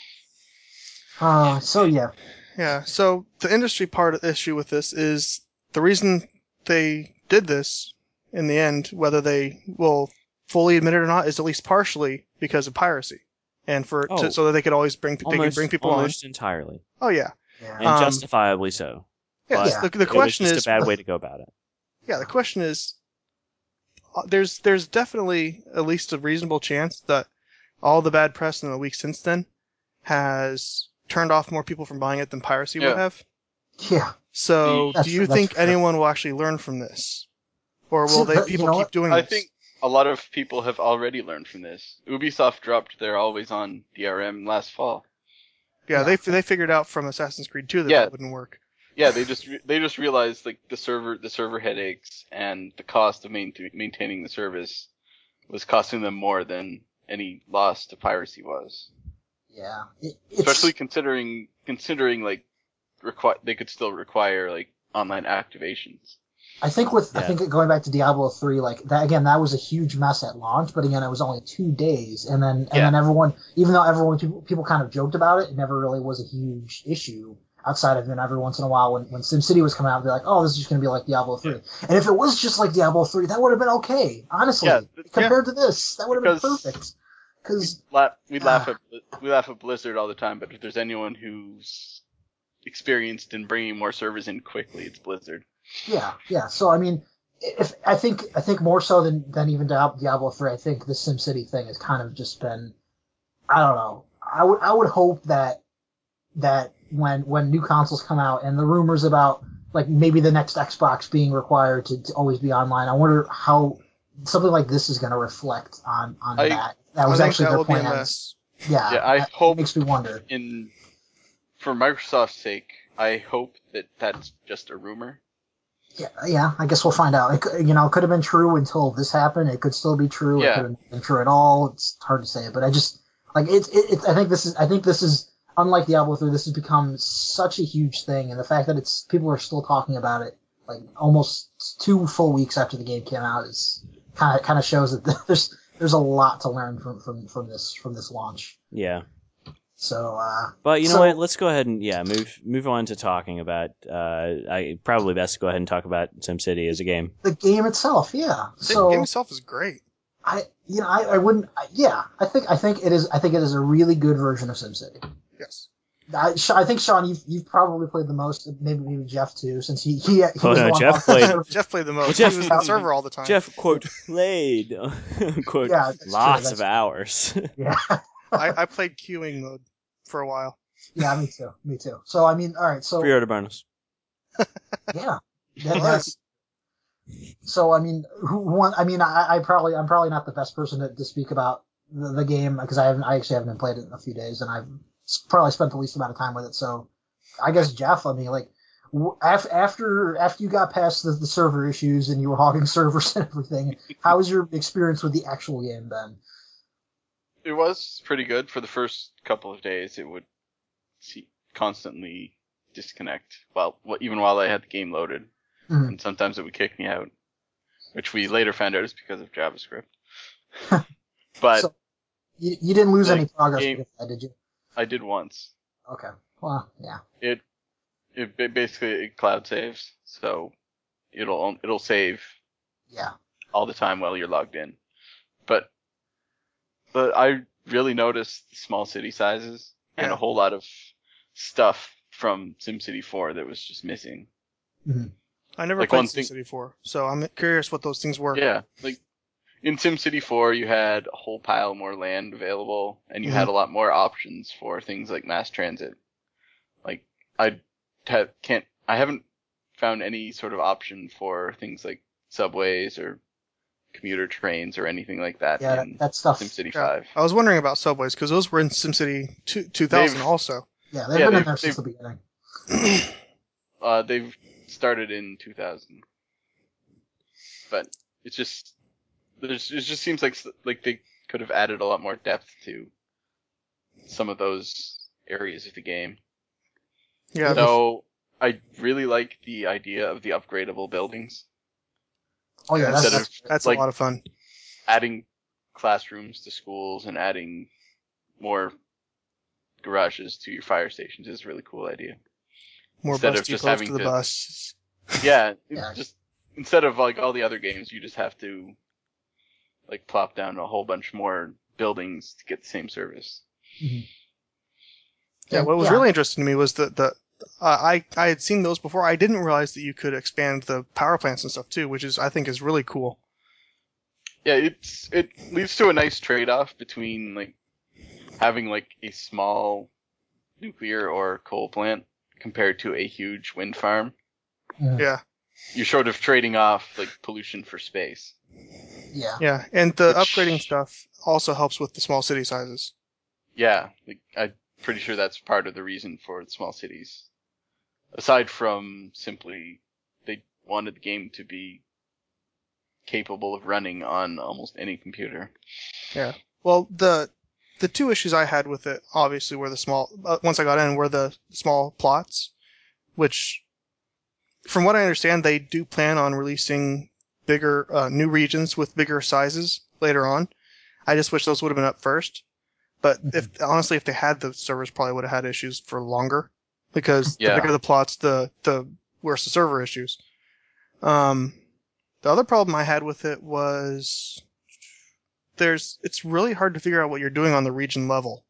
uh, so yeah, Yeah. So the industry part of the issue with this is the reason they did this in the end, whether they will fully admit it or not, is at least partially because of piracy, and for Oh. to, so that they could always bring they could Almost, bring people almost entirely, on. Oh yeah. yeah, and Um, justifiably so. Yeah. Yeah. The, the It question was just is a bad way to go about it. Yeah, the question is, uh, there's there's definitely at least a reasonable chance that all the bad press in the week since then has turned off more people from buying it than piracy would Yeah. have. yeah. So, That's- do you that's think fair. anyone will actually learn from this, Or will they But you people know keep what? doing I this? think a lot of people have already learned from this. Ubisoft dropped their always on D R M last fall. yeah, Yeah. they they figured out from Assassin's Creed two that Yeah. that wouldn't work. Yeah, they just re- they just realized like the server the server headaches and the cost of main- maintaining the service was costing them more than any loss to piracy was. Yeah. It, it's, Especially considering considering like requi- they could still require like online activations. I think with I Yeah. think going back to Diablo three, like that again, that was a huge mess at launch. But again, it was only two days, and then and Yeah. then everyone, even though everyone people, people kind of joked about it, it never really was a huge issue. Outside of, you know, every once in a while when, when SimCity was coming out, they're like, oh, this is just going to be like Diablo three. And if it was just like Diablo three, that would have been okay. Honestly, Yeah, compared to this, that would have been Because- perfect. Because La- we laugh Ah. at we laugh at Blizzard all the time, but if there's anyone who's experienced in bringing more servers in quickly, it's Blizzard. yeah, yeah. So I mean, if I think I think more so than than even Diab- Diablo three, I think the SimCity thing has kind of just been, I don't know. I would I would hope that that when when new consoles come out and the rumors about like maybe the next Xbox being required to, to always be online, I wonder how something like this is going to reflect on on I- that. That I was think actually that their will be a plans. mess. Yeah, Yeah, I that hope makes me wonder. in for Microsoft's sake, I hope that that's just a rumor. Yeah, yeah. I guess we'll find out. It, could- you know, it could have been true until this happened. It could still be true. It Yeah. could have been true at all. It's hard to say, but I just like it's. It, it's. I think this is. I think this is unlike Diablo three. This has become such a huge thing, and the fact that it's people are still talking about it like almost two full weeks after the game came out is kind of kind of shows that there's there's a lot to learn from from from this from this launch. Yeah. So, uh, But you know So- what? Let's go ahead and yeah move move on to talking about. Uh, I probably best to go ahead and talk about SimCity as a game. the game itself, yeah. The So game itself is great. I, you know, I, I wouldn't. I, yeah, I think I think it is. I think it is a really good version of SimCity. Yes. I, Sh- I think Sean, you've you've probably played the most. Maybe maybe Jeff too, since he he, he Oh, was no, the one Jeff off the played- server. Jeff played the most. Well, Jeff- he was on the server all the time. Jeff quote played quote Yeah, that's true, lots that's of true. hours. Yeah, I, I played queuing mode for a while. yeah, me too, me too. So I mean, all right, so Pre-order bonus. yeah, that, Nice. that's, so I mean, who won? I mean, I, I probably I'm probably not the best person to, to speak about the, the game because I haven't I actually haven't played it in a few days, and I've s- probably spent the least amount of time with it. So I guess Jeff, I mean, like w- af- after after you got past the, the server issues and you were hogging servers and everything, how was your experience with the actual game then? It was pretty good for the first couple of days. It would see, constantly disconnect. Well, wh- even while I had the game loaded, Mhm. and sometimes it would kick me out, which we later found out is because of JavaScript. But So you, you didn't lose the any progress game- with that, did you? I did once. Okay. Well, yeah. It it ba- basically it cloud saves, so it'll it'll save Yeah. all the time while you're logged in. But but I really noticed the small city sizes and Yeah. a whole lot of stuff from SimCity four that was just missing. I never Like played one thing- SimCity four, so I'm curious what those things were. Yeah, like in SimCity four, you had a whole pile more land available, and you Mm-hmm. had a lot more options for things like mass transit. Like I ha- can't, I haven't found any sort of option for things like subways or commuter trains or anything like that Yeah, in that, that stuff. SimCity Yeah. five. I was wondering about subways because those were in SimCity two, 2000 They've- also. Yeah, they've Yeah, been in they've- there since the they've- beginning. Uh, they've started in two thousand, but it's just there's it just seems like s- like they could have added a lot more depth to some of those areas of the game. Yeah. So I really like the idea of the upgradable buildings, Oh yeah, that's, instead that's of That's like a lot of fun. adding classrooms to schools and adding more garages to your fire stations is a really cool idea. More instead bus of just depots having to the to- bus. Yeah, it's Yeah. just instead of like all the other games, you just have to like plop down a whole bunch more buildings to get the same service. Yeah, and- what was yeah. really interesting to me was that the uh, I I had seen those before. I didn't realize that you could expand the power plants and stuff too, which is I think is really cool. Yeah, it's it leads to a nice trade-off between like having like a small nuclear or coal plant compared to a huge wind farm. Mhm. Yeah. you're sort of trading off like pollution for space. Yeah. Yeah, and the Which- upgrading stuff also helps with the small city sizes. Yeah, like, I'm pretty sure that's part of the reason for the small cities. Aside from simply they wanted the game to be capable of running on almost any computer. Yeah. Well, the the two issues I had with it obviously were the small. Uh, once I got in, were the small plots, which, from what I understand, they do plan on releasing bigger uh, new regions with bigger sizes later on. I just wish those would have been up first. But if honestly, if they had, the servers probably would have had issues for longer, because Yeah. the bigger the plots, the the worse the server issues. Um, the other problem I had with it was there's it's really hard to figure out what you're doing on the region level,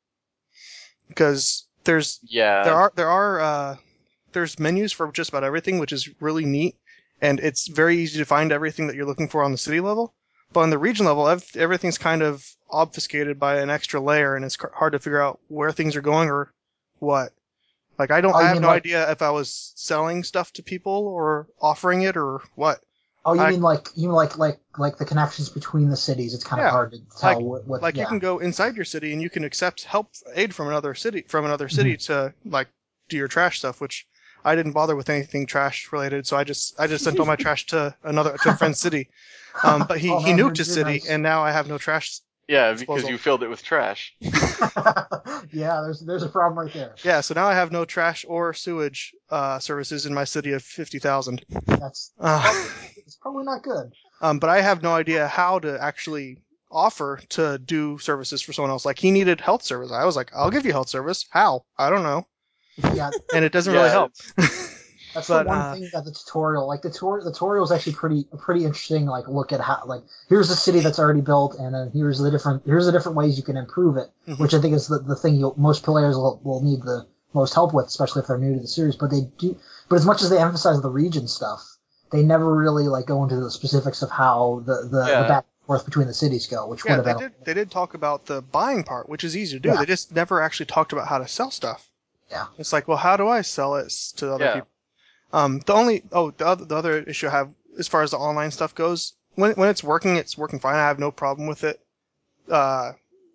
because there's Yeah. there are there are uh, there's menus for just about everything, which is really neat, and it's very easy to find everything that you're looking for on the city level. But on the region level, ev- everything's kind of obfuscated by an extra layer, and it's c- hard to figure out where things are going or what. Like I don't, Oh, you I have mean no like- idea if I was selling stuff to people or offering it or what. Oh, you I- mean like you mean like like like the connections between the cities? It's kind of Yeah. hard to tell Like- what. what Like yeah. you can go inside your city and you can accept help aid from another city from another city to like do your trash stuff, which I didn't bother with anything trash related, so I just I just sent all my trash to another to a friend's city. Um, but he, Oh, he man, nuked you're- his you're city, nice. and now I have no trash. yeah, because disposal. you filled it with trash. Yeah, there's there's a problem right there. Yeah, so now I have no trash or sewage uh, services in my city of fifty thousand. That's Uh, it's probably not good. um, but I have no idea how to actually offer to do services for someone else. Like he needed health service. I was like, I'll give you health service. How? I don't know. Yeah, And it doesn't Yeah, really help. that's But, the one uh, thing that the tutorial, like the tutorial, the tutorial is actually pretty pretty interesting. Like look at how like here's a city that's already built, and then here's the different here's the different ways you can improve it, Mhm. which I think is the the thing you'll, most players will, will need the most help with, especially if they're new to the series. But they do, but as much as they emphasize the region stuff, they never really like go into the specifics of how the the, Yeah. the back and forth between the cities go, which Yeah, would they have been did. They did talk about the buying part, which is easy to do. Yeah. They just never actually talked about how to sell stuff. Yeah. It's like, well, how do I sell it to other Yeah. people? Um, the only oh the other the other issue I have as far as the online stuff goes, when when it's working, it's working fine. I have no problem with it. Uh,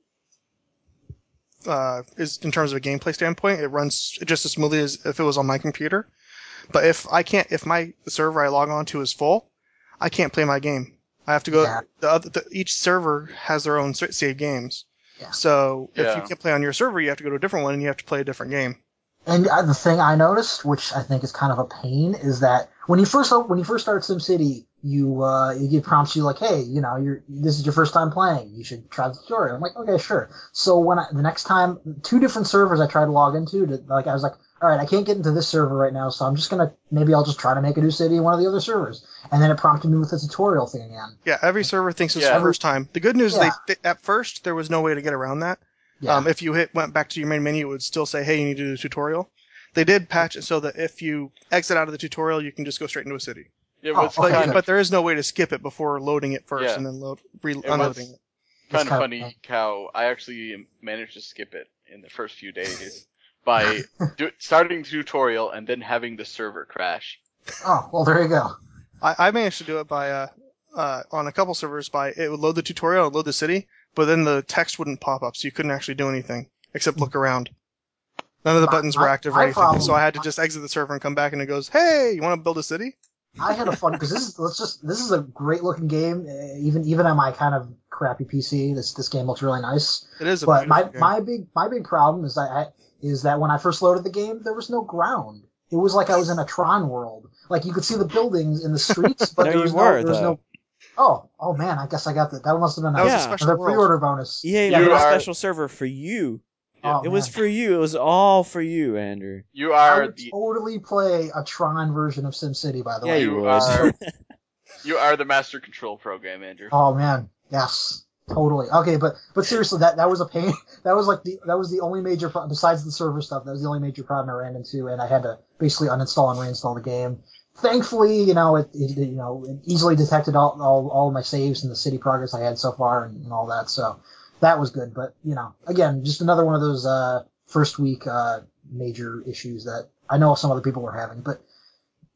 uh, is in terms of a gameplay standpoint, it runs just as smoothly as if it was on my computer. But if I can't, if my the server I log on to is full, I can't play my game. I have to go. Yeah. The, other, the each server has their own sa- save games. Yeah. So if Yeah. you can't play on your server, you have to go to a different one and you have to play a different game. And uh, the thing I noticed, which I think is kind of a pain, is that when you first op- when you first start SimCity, you uh, you get prompts you like, hey, you know, you're this is your first time playing, you should try the tutorial. I'm like, okay, sure. So when I, the next time, two different servers I tried to log into, to, like I was like, all right, I can't get into this server right now, so I'm just gonna maybe I'll just try to make a new city in one of the other servers, and then it prompted me with the tutorial thing again. Yeah, every server thinks it's Yeah. the first time. The good news Yeah. is they, they at first there was no way to get around that. Yeah. Um, if you hit went back to your main menu, it would still say, hey, you need to do the tutorial. They did patch it so that if you exit out of the tutorial, you can just go straight into a city. Yeah, Oh, what's okay. But, kind, of, but there is no way to skip it before loading it first Yeah. and then load, re- was- unloading it. kind of kinda- funny how I actually managed to skip it in the first few days by do, starting the tutorial and then having the server crash. Oh, well, there you go. I, I managed to do it by uh, uh, on a couple servers by it would load the tutorial and load the city, but then the text wouldn't pop up, so you couldn't actually do anything except look around. None of the My- buttons were my- active my or anything, problem- so I had to just exit the server and come back, and it goes, "Hey, you want to build a city?" I had a fun because this is let's just this is a great looking game, uh, even even on my kind of crappy P C. This this game looks really nice. It is a But my, beautiful game. my big my big problem is that I, is that when I first loaded the game, there was no ground. It was like I was in a Tron world. Like you could see the buildings in the streets, but No, there you was were, no there was though. no. Oh oh man, I guess I got that. That must have been That was a, a Yeah. special another world. pre-order bonus. Yeah, Yeah, you You made a are- special server for you. Oh, It was man. for you. It was all for you, Andrew. You I are would the totally play a Tron version of SimCity. By the Yeah, way. you you would. are you are the master control program, Andrew. Oh man, yes, totally. Okay, but but seriously, that that was a pain. That was like the that was the only major pro- besides the server stuff. That was the only major problem I ran into, and I had to basically uninstall and reinstall the game. Thankfully, you know, it, it you know it easily detected all all all of my saves and the city progress I had so far and, and all that. So that was good. But you know, again, just another one of those uh, first week uh, major issues that I know some other people were having, but.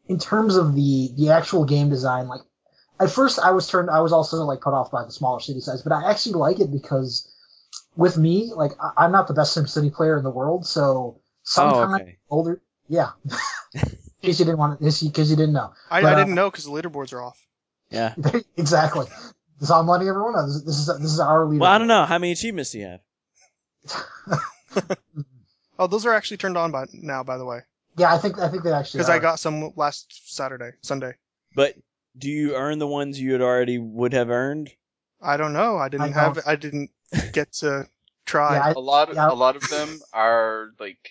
in terms of the the actual game design, like at first I was turned, I was also like put off by the smaller city size, but I actually like it because with me, like I, I'm not the best SimCity player in the world, so sometimes Oh, okay. older, yeah. In case you didn't want to, because you didn't know. I, But, I uh, didn't know because the leaderboards are off. Yeah. exactly. So I'm letting everyone know. This, this is this is our leader. Well, I don't know. How many achievements do you have? Oh, those are actually turned on by now, by the way, Yeah, I think I think they actually because I are. got some last Saturday, Sunday. But do you earn the ones you had already would have earned? I don't know. I didn't I have. don't. I didn't get to try. Yeah, I, A lot of yeah. a lot of them are like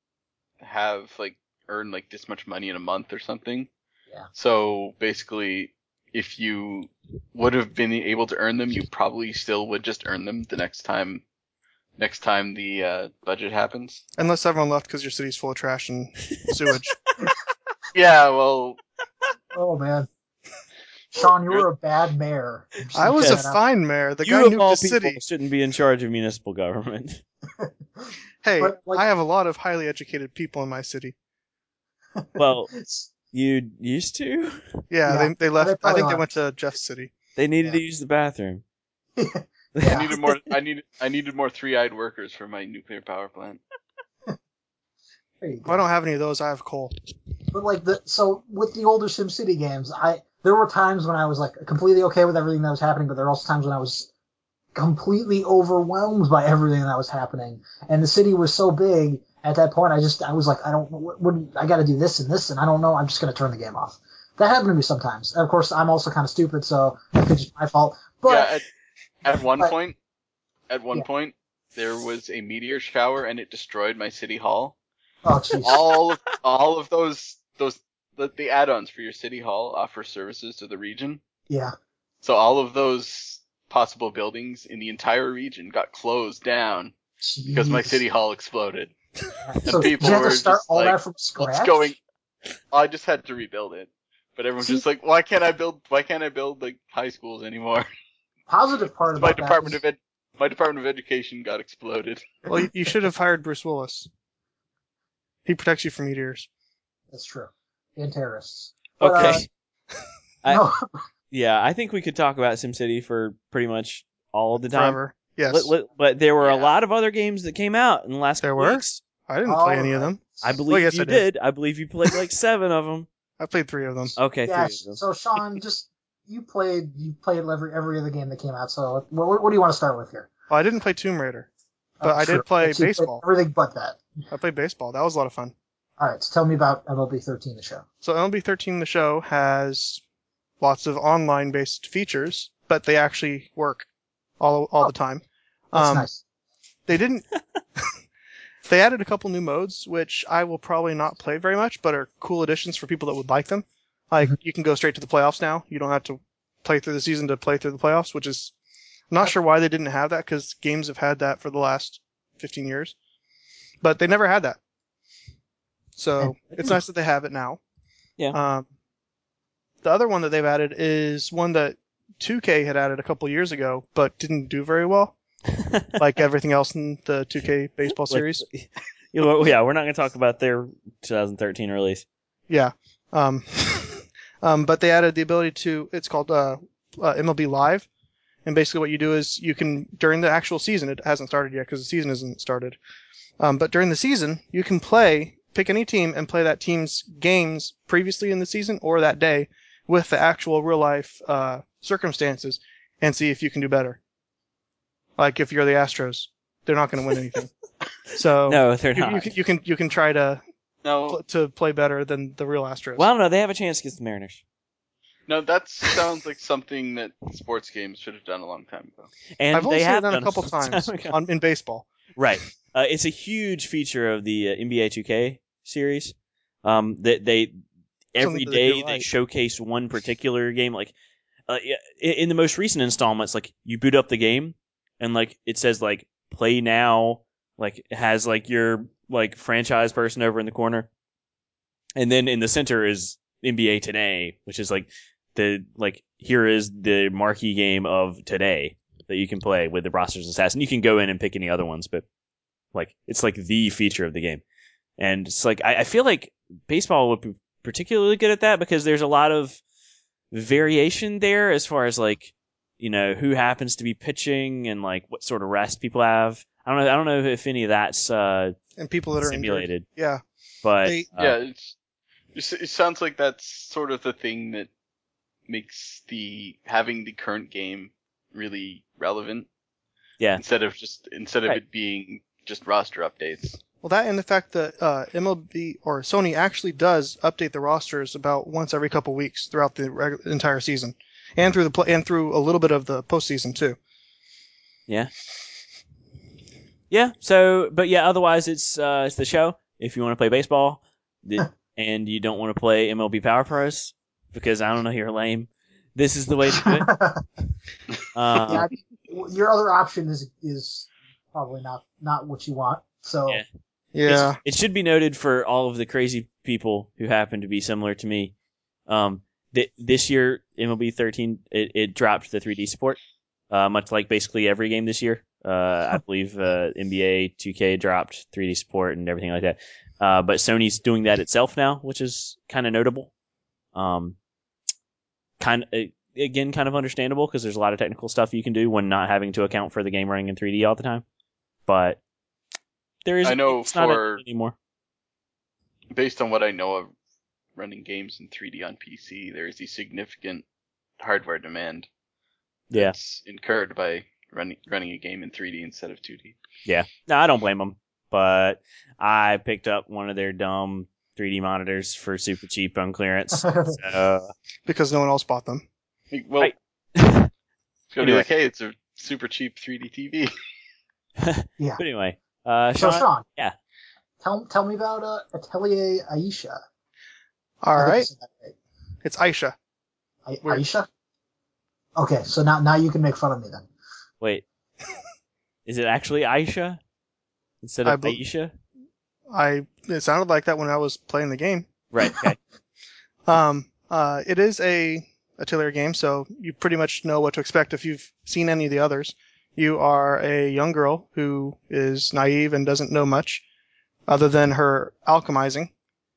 have like earn like this much money in a month or something. Yeah. So basically, if you would have been able to earn them, you probably still would just earn them the next time. Next time the uh, budget happens. Unless everyone left because your city's full of trash and sewage. Yeah, well, Oh man, Sean, you were a bad mayor. I'm just I was gonna a say that out. fine mayor. The you guy of nuked all the people city. shouldn't be in charge of municipal government. Hey, But, like- I have a lot of highly educated people in my city. Well, you used to. Yeah, Yeah, they they left. they I probably think they left. went to Jeff's city. They needed Yeah. to use the bathroom. I Yeah. needed more. I needed. I needed more three-eyed workers for my nuclear power plant. There you go. Well, I don't have any of those. I have coal. But like the so with the older SimCity games, I there were times when I was like completely okay with everything that was happening, but there were also times when I was completely overwhelmed by everything that was happening. And the city was so big at that point. I just I was like, I don't know what, what I got to do this and this, and I don't know. I'm just gonna turn the game off. That happened to me sometimes. And of course, I'm also kind of stupid, so that could just be my fault. But yeah, at, at one but- point, at one Yeah. point, there was a meteor shower and it destroyed my city hall. oh jeez, All of all of those those the, the add-ons for your city hall offer services to the region. yeah. So all of those possible buildings in the entire region got closed down because my Jeez. city hall exploded. Yeah. So people did you have were to start just all like, that from scratch? What's going? I just had to rebuild it. But everyone's See- just like, why can't I build? Why can't I build like high schools anymore? Positive part my about department that of ed, my department of education got exploded. Well, you, you should have hired Bruce Willis. He protects you from meteors. That's true. And terrorists. But, Okay. Uh, no, Yeah, I think we could talk about SimCity for pretty much all of the time. Forever. Yes. Let- let- but there were a Yeah. lot of other games that came out in the last There couple were? weeks. I didn't play all any of right. them. I believe Well, yes, you I did. did. I believe you played like seven of them. I played three of them. Okay, Yeah. three of them. So Sean, just you played you played every every other game that came out. So what, what do you want to start with here? Well, I didn't play Tomb Raider. But Oh, I did true. play Actually, you played baseball. Everything but that. I played baseball. That was a lot of fun. All right. So tell me about M L B thirteen, the show. So M L B thirteen, the show, has lots of online-based features, but they actually work all all Oh, the time. That's Um, nice. They didn't. They added a couple new modes, which I will probably not play very much, but are cool additions for people that would like them. Like, Mhm. you can go straight to the playoffs now. You don't have to play through the season to play through the playoffs, which is I'm not sure why they didn't have that, because games have had that for the last fifteen years. But they never had that. So it's nice that they have it now. Yeah. Um, the other one that they've added is one that two K had added a couple years ago, but didn't do very well, like everything else in the two K baseball Like- series. You know, yeah, we're not going to talk about their twenty thirteen release. Yeah. Um, um, but they added the ability to, it's called uh, uh, M L B Live. And basically what you do is you can, during the actual season, it hasn't started yet because the season isn't started. Um, but during the season, you can play, pick any team and play that team's games previously in the season or that day with the actual real life uh, circumstances and see if you can do better. Like if you're the Astros, they're not going to win anything. So No, they're you, not. you can you can you can try to No, to play better than the real Astros. Well, I don't know. They have a chance against the Mariners. no, that sounds like something that sports games should have done a long time ago. And I've only they seen it have done a done couple long times time ago. on, in baseball. Right. Uh, it's a huge feature of the uh, N B A two K series. Um, that they every Something that they day do they right. showcase one particular game. Like uh, yeah, in in the most recent installments, like you boot up the game and like it says like play now. Like it has like your like franchise person over in the corner, and then in the center is N B A Today, which is like the like here is the marquee game of today that you can play with the rosters and stats, and you can go in and pick any other ones, but like it's like the feature of the game, and it's like I, I feel like baseball would particularly good at that because there's a lot of variation there as far as like, you know, who happens to be pitching and like what sort of rest people have. I don't know. I don't know if any of that's uh, And people that are simulated. injured. Yeah. But They- uh, Yeah, it's, it's it sounds like that's sort of the thing that makes the having the current game really relevant. Yeah. Instead of just instead of Right. it being just roster updates. Well, that and the fact that uh, M L B or Sony actually does update the rosters about once every couple weeks throughout the reg- entire season, and through the pl- and through a little bit of the postseason too. yeah, yeah. So, but yeah, otherwise it's uh, it's the show. If you want to play baseball, the, and you don't want to play M L B Power Pros because I don't know, you're lame. This is the way to do it. Uh, yeah, I mean, your other option is is probably not not what you want. So Yeah. Yeah. It, it should be noted for all of the crazy people who happen to be similar to me. Um, th- this year, M L B thirteen, it, it dropped the three D support, uh, much like basically every game this year. Uh, I believe uh, N B A two K dropped three D support and everything like that. Uh, but Sony's doing that itself now, which is kind of notable. Um, kind of, again, kind of understandable because there's a lot of technical stuff you can do when not having to account for the game running in three D all the time. But there is, I know it's not for- a- anymore. Based on what I know of running games in three D on P C, there is a significant hardware demand Yeah. that's incurred by running running a game in three D instead of two D. Yeah. No, I don't blame them. But I picked up one of their dumb three D monitors for super cheap on clearance. So, Because no one else bought them. Well, Right. it's gonna be Anyway. like, hey, it's a super cheap three D T V. yeah. but anyway, uh, So Sean, Sean, yeah. tell tell me about uh, Atelier Aisha. All I think I right. said that right. It's Aisha. I- We're- Aisha. Okay, so now now you can make fun of me then. Wait. Is it actually Aisha instead I of bel- Aisha? I it sounded like that when I was playing the game. Right. Okay. Um, uh, it is a Atelier game, so you pretty much know what to expect if you've seen any of the others. You are a young girl who is naive and doesn't know much other than her alchemizing,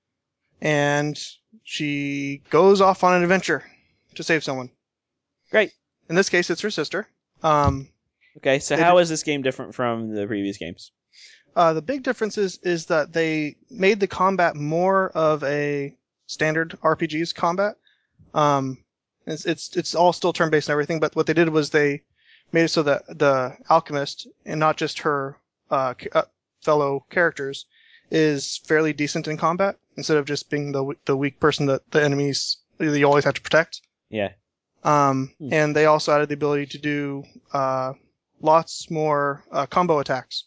and she goes off on an adventure to save someone. Great. In this case, it's her sister. Um, Okay. So It how is- is this game different from the previous games? Uh, the big difference is, is that they made the combat more of a standard R P G's combat. Um, it's, it's, it's all still turn-based and everything, but what they did was they made it so that the alchemist, and not just her uh, c- uh, fellow characters, is fairly decent in combat, instead of just being the w- the weak person that the enemies that you always have to protect. Yeah. Um, Hmm. and they also added the ability to do uh, lots more uh, combo attacks.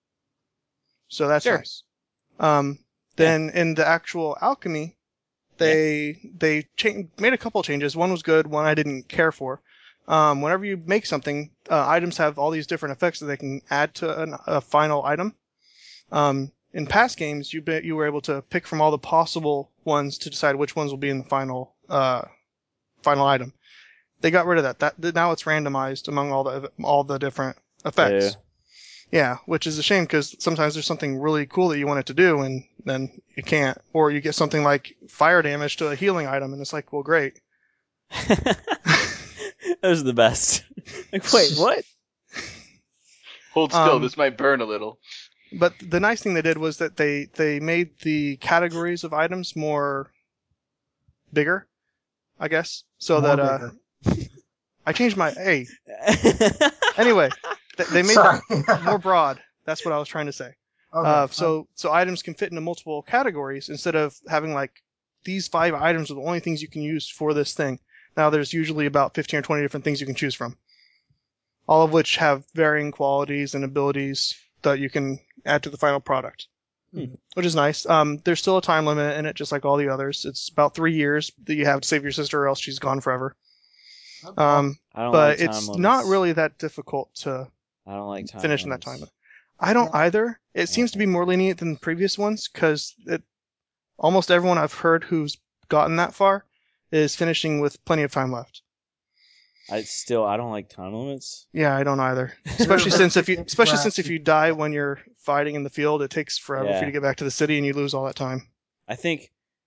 So that's Sure. nice. Um, then in the actual alchemy, they they cha- made a couple changes. One was good, one I didn't care for. Um, whenever you make something, uh, items have all these different effects that they can add to an, a final item. Um, in past games, you be, you were able to pick from all the possible ones to decide which ones will be in the final uh, final item. They got rid of that. That that- now it's randomized among all the all the different effects. Yeah. Yeah, which is a shame because sometimes there's something really cool that you want it to do and then you can't, or you get something like fire damage to a healing item and it's like, well, great. Those are the best. Like, wait, what? Hold still, Um, this might burn a little. But the nice thing they did was that they they made the categories of items more bigger, I guess, so More that uh, bigger. I changed my hey. Anyway, th- they made Sorry. it more broad. That's what I was trying to say. Okay. Uh, so so items can fit into multiple categories instead of having like these five items are the only things you can use for this thing. Now there's usually about fifteen or twenty different things you can choose from, all of which have varying qualities and abilities that you can add to the final product, Hmm. which is nice. Um, there's still a time limit in it, just like all the others. It's about three years that you have to save your sister, or else she's gone forever. Okay. Um, I don't but like time it's limits. not really that difficult to I don't like time finish in that limits. time. I don't Yeah. either. It seems to be more lenient than the previous ones because almost everyone I've heard who's gotten that far is finishing with plenty of time left. I still I don't like time limits. Yeah, I don't either. Especially since if you, It's especially right. since if you die when you're fighting in the field, it takes forever Yeah. for you to get back to the city and you lose all that time. I think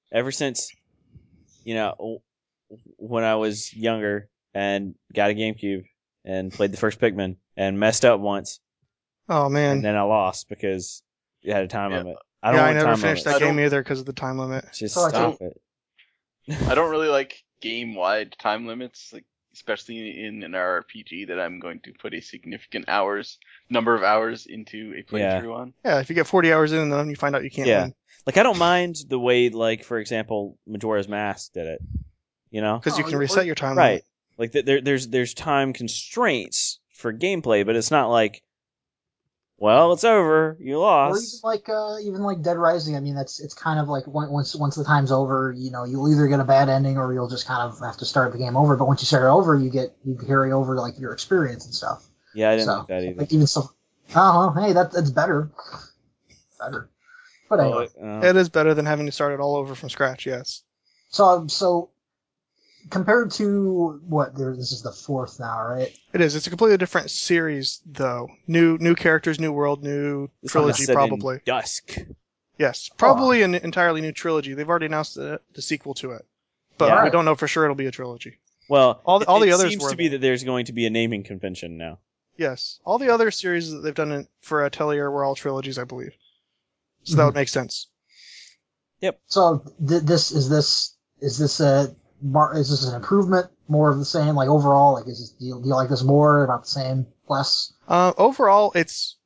ever since, you know, when I was younger and got a GameCube and played the first Pikmin and messed up once, Oh man. and then I lost because it had a time Yeah. limit. I don't yeah, I want never time finished limits. that I game don't- either because of the time limit. Just So I stop don't- it. I don't really like game-wide time limits, like especially in an R P G that I'm going to put a significant hours number of hours into a Yeah. playthrough on. Yeah, if you get forty hours in and then you find out you can't Yeah. win Like I don't mind the way, like for example, Majora's Mask did it. You know, because you Oh, can or- reset your time right? limit. Like th- there, there's there's time constraints for gameplay, but it's not like, well, it's over, you Or even lost. like uh, even like Dead Rising. I mean, that's it's kind of like on- once once the time's over, you know, you'll either get a bad ending or you'll just kind of have to start the game over. But once you start it over, you get you carry over like your experience and stuff. Yeah, I didn't So, like that either. Like even so, oh well, hey, that that's better, better. But Well, anyway, uh, It is better than having to start it all over from scratch. Yes. so so compared to what there, this is the fourth now, right? It is. It's a completely different series, though. New, new characters, new world, new this one is trilogy, set in probably. Dusk. Yes, probably an entirely new trilogy. They've already announced the, the sequel to it, but Yeah. we don't know for sure it'll be a trilogy. Well, All the- all it, the it others seems were, to be though. that there's going to be a naming convention now. Yes, all the other series that they've done in, for Atelier were all trilogies, I believe. So that Mhm. would make sense. So th- this is this is this a mar- is this an improvement? More of the same? Like overall, like is this, do you, do you like this more? About the same? Less? Uh, overall, it's.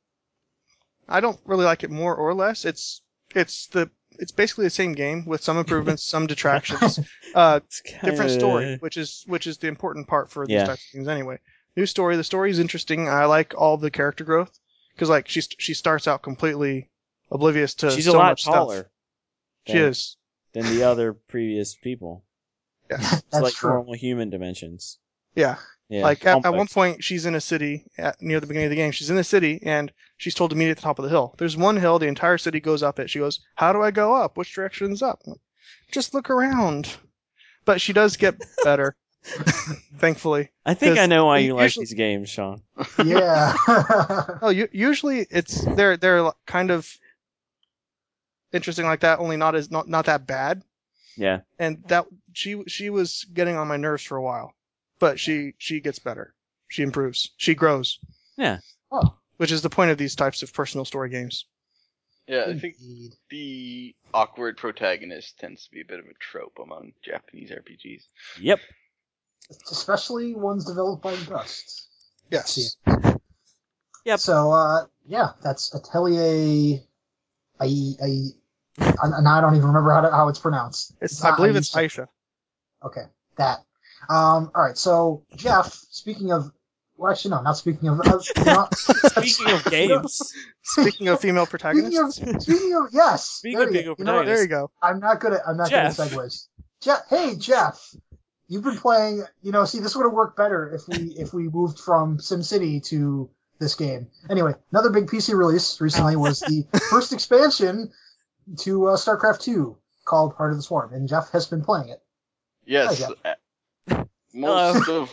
I don't really like it more or less. It's it's the it's basically the same game with some improvements, some detractions. Uh, It's different kinda- story, which is which is the important part for these Yeah. types of things anyway. New story. The story is interesting. I like all the character growth because like she she starts out completely oblivious to She's so a lot much taller stuff. She than, is. than the other previous people. Yes. It's That's like true. normal human dimensions. Yeah. Yeah, Like at, at one almost. point, she's in a city at, near the beginning of the game. She's in a city and she's told to meet at the top of the hill. There's one hill the entire city goes up it. She goes, "How do I go up? Which direction's up?" Just look around. But she does get better, thankfully. I think I 'cause know why u- you like usually- these games, Sean. Yeah. Oh, u- usually it's they're they're kind of interesting like that, only not as not not that bad. Yeah. And that she she was getting on my nerves for a while, but she she gets better. She improves. She grows, Oh, which is the point of these types of personal story games. Yeah, I think indeed. the awkward protagonist tends to be a bit of a trope among Japanese R P Gs. Yep. Especially ones developed by Dust. Yes. Yep. So, uh, yeah, that's Atelier. I, I, I, now I don't even remember how to, how it's pronounced. It's, not I believe how it's you say- Aisha. Okay, that. Um, all right. So, Jeff, speaking of, well, actually, no, not speaking of. Uh, you know, Speaking of you know, games, Speaking of female speaking protagonists, of, speaking of, yes. Speaking there of you female go. You know what? there you go. I'm not good at I'm not Jeff. good at segues. Jeff, hey Jeff, you've been playing. You know, see, this would have worked better if we if we moved from SimCity to this game. Anyway, another big P C release recently was the first expansion to uh, StarCraft two called Heart of the Swarm, and Jeff has been playing it. Yes, Hi, uh, most of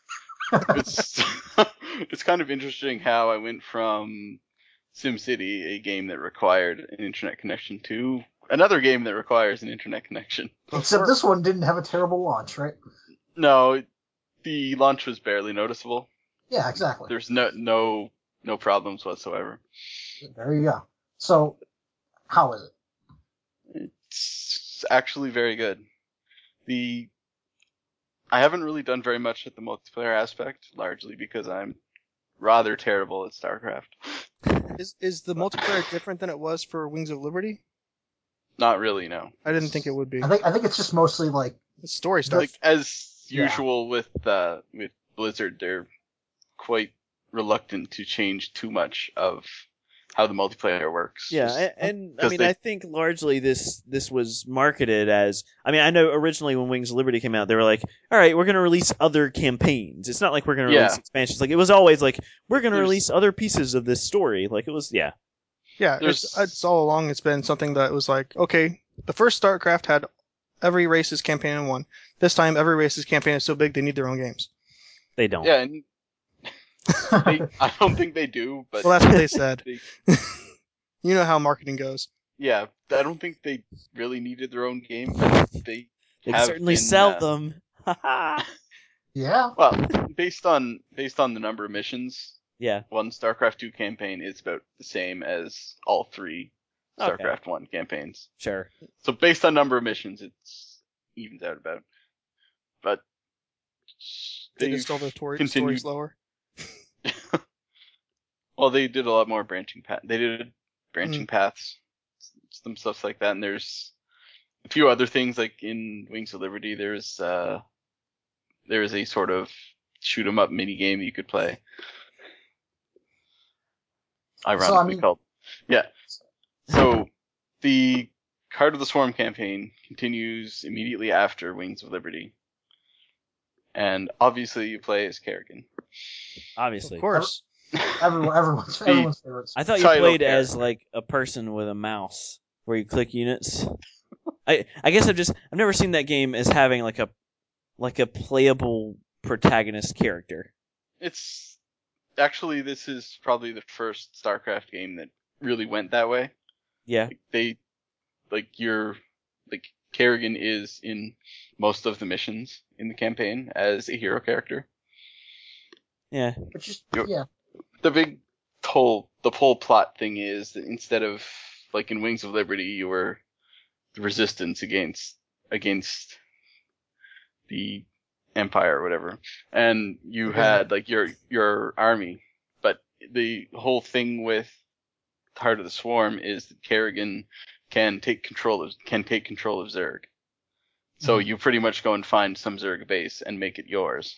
it's it's kind of interesting how I went from SimCity, a game that required an internet connection, to another game that requires an internet connection. Except this one didn't have a terrible launch, right? No, the launch was barely noticeable. Yeah, exactly. There's no no no problems whatsoever. There you go. So, how is it? It's actually very good. The I haven't really done very much at the multiplayer aspect, largely because I'm rather terrible at StarCraft. Is is the multiplayer different than it was for Wings of Liberty? Not really, no. I didn't think it would be. I think I think it's just mostly like It's story stuff. Like as Yeah. usual with uh, with Blizzard, they're quite reluctant to change too much of how the multiplayer works. yeah, Just- and, and I 'cause mean, they- I think largely this this was marketed as. I mean, I know originally when Wings of Liberty came out, they were like, "All right, we're going to release other campaigns." It's not like we're going to Yeah. release expansions. Like it was always like we're going to There's- release other pieces of this story. Like it was, yeah, Yeah, There's- it's, it's all along. It's been something that was like, okay, the first StarCraft had every race's campaign in one. This time, every race's campaign is so big they need their own games. they don't. yeah, and they, I don't think they do, but Well, that's what they said. they, You know how marketing goes. yeah, I don't think they really needed their own game, but they They have certainly been, sell uh, them. Yeah. Well, based on based on the number of missions, Yeah. one StarCraft two campaign is about the same as all three Okay. StarCraft one campaigns. Sure. So based on number of missions, it's evens out about. But They they've just tell the tor- story continued. slower. Well, they did a lot more branching path. They did branching Mm. paths, some stuff like that, and there's a few other things like in Wings of Liberty. There's uh, there is a sort of shoot 'em up mini game you could play. Ironically So, I mean- called, yeah. So the Heart of the Swarm campaign continues immediately after Wings of Liberty, and obviously you play as Kerrigan. Obviously. Of course. Everyone, everyone's, The- everyone's favorites. I thought you Title played as character. like a person with a mouse where you click units. I I guess I've just I've never seen that game as having like a like a playable protagonist character. It's actually this is probably the first StarCraft game that really went that way. Yeah. Like, they like you're like Kerrigan is in most of the missions in the campaign as a hero character. Yeah. But just, You're- yeah. The big whole the whole plot thing is that instead of like in Wings of Liberty you were the resistance against against the Empire or whatever, and you Okay. had like your your army, but the whole thing with Heart of the Swarm is that Kerrigan can take control of can take control of Zerg. So Mhm. you pretty much go and find some Zerg base and make it yours.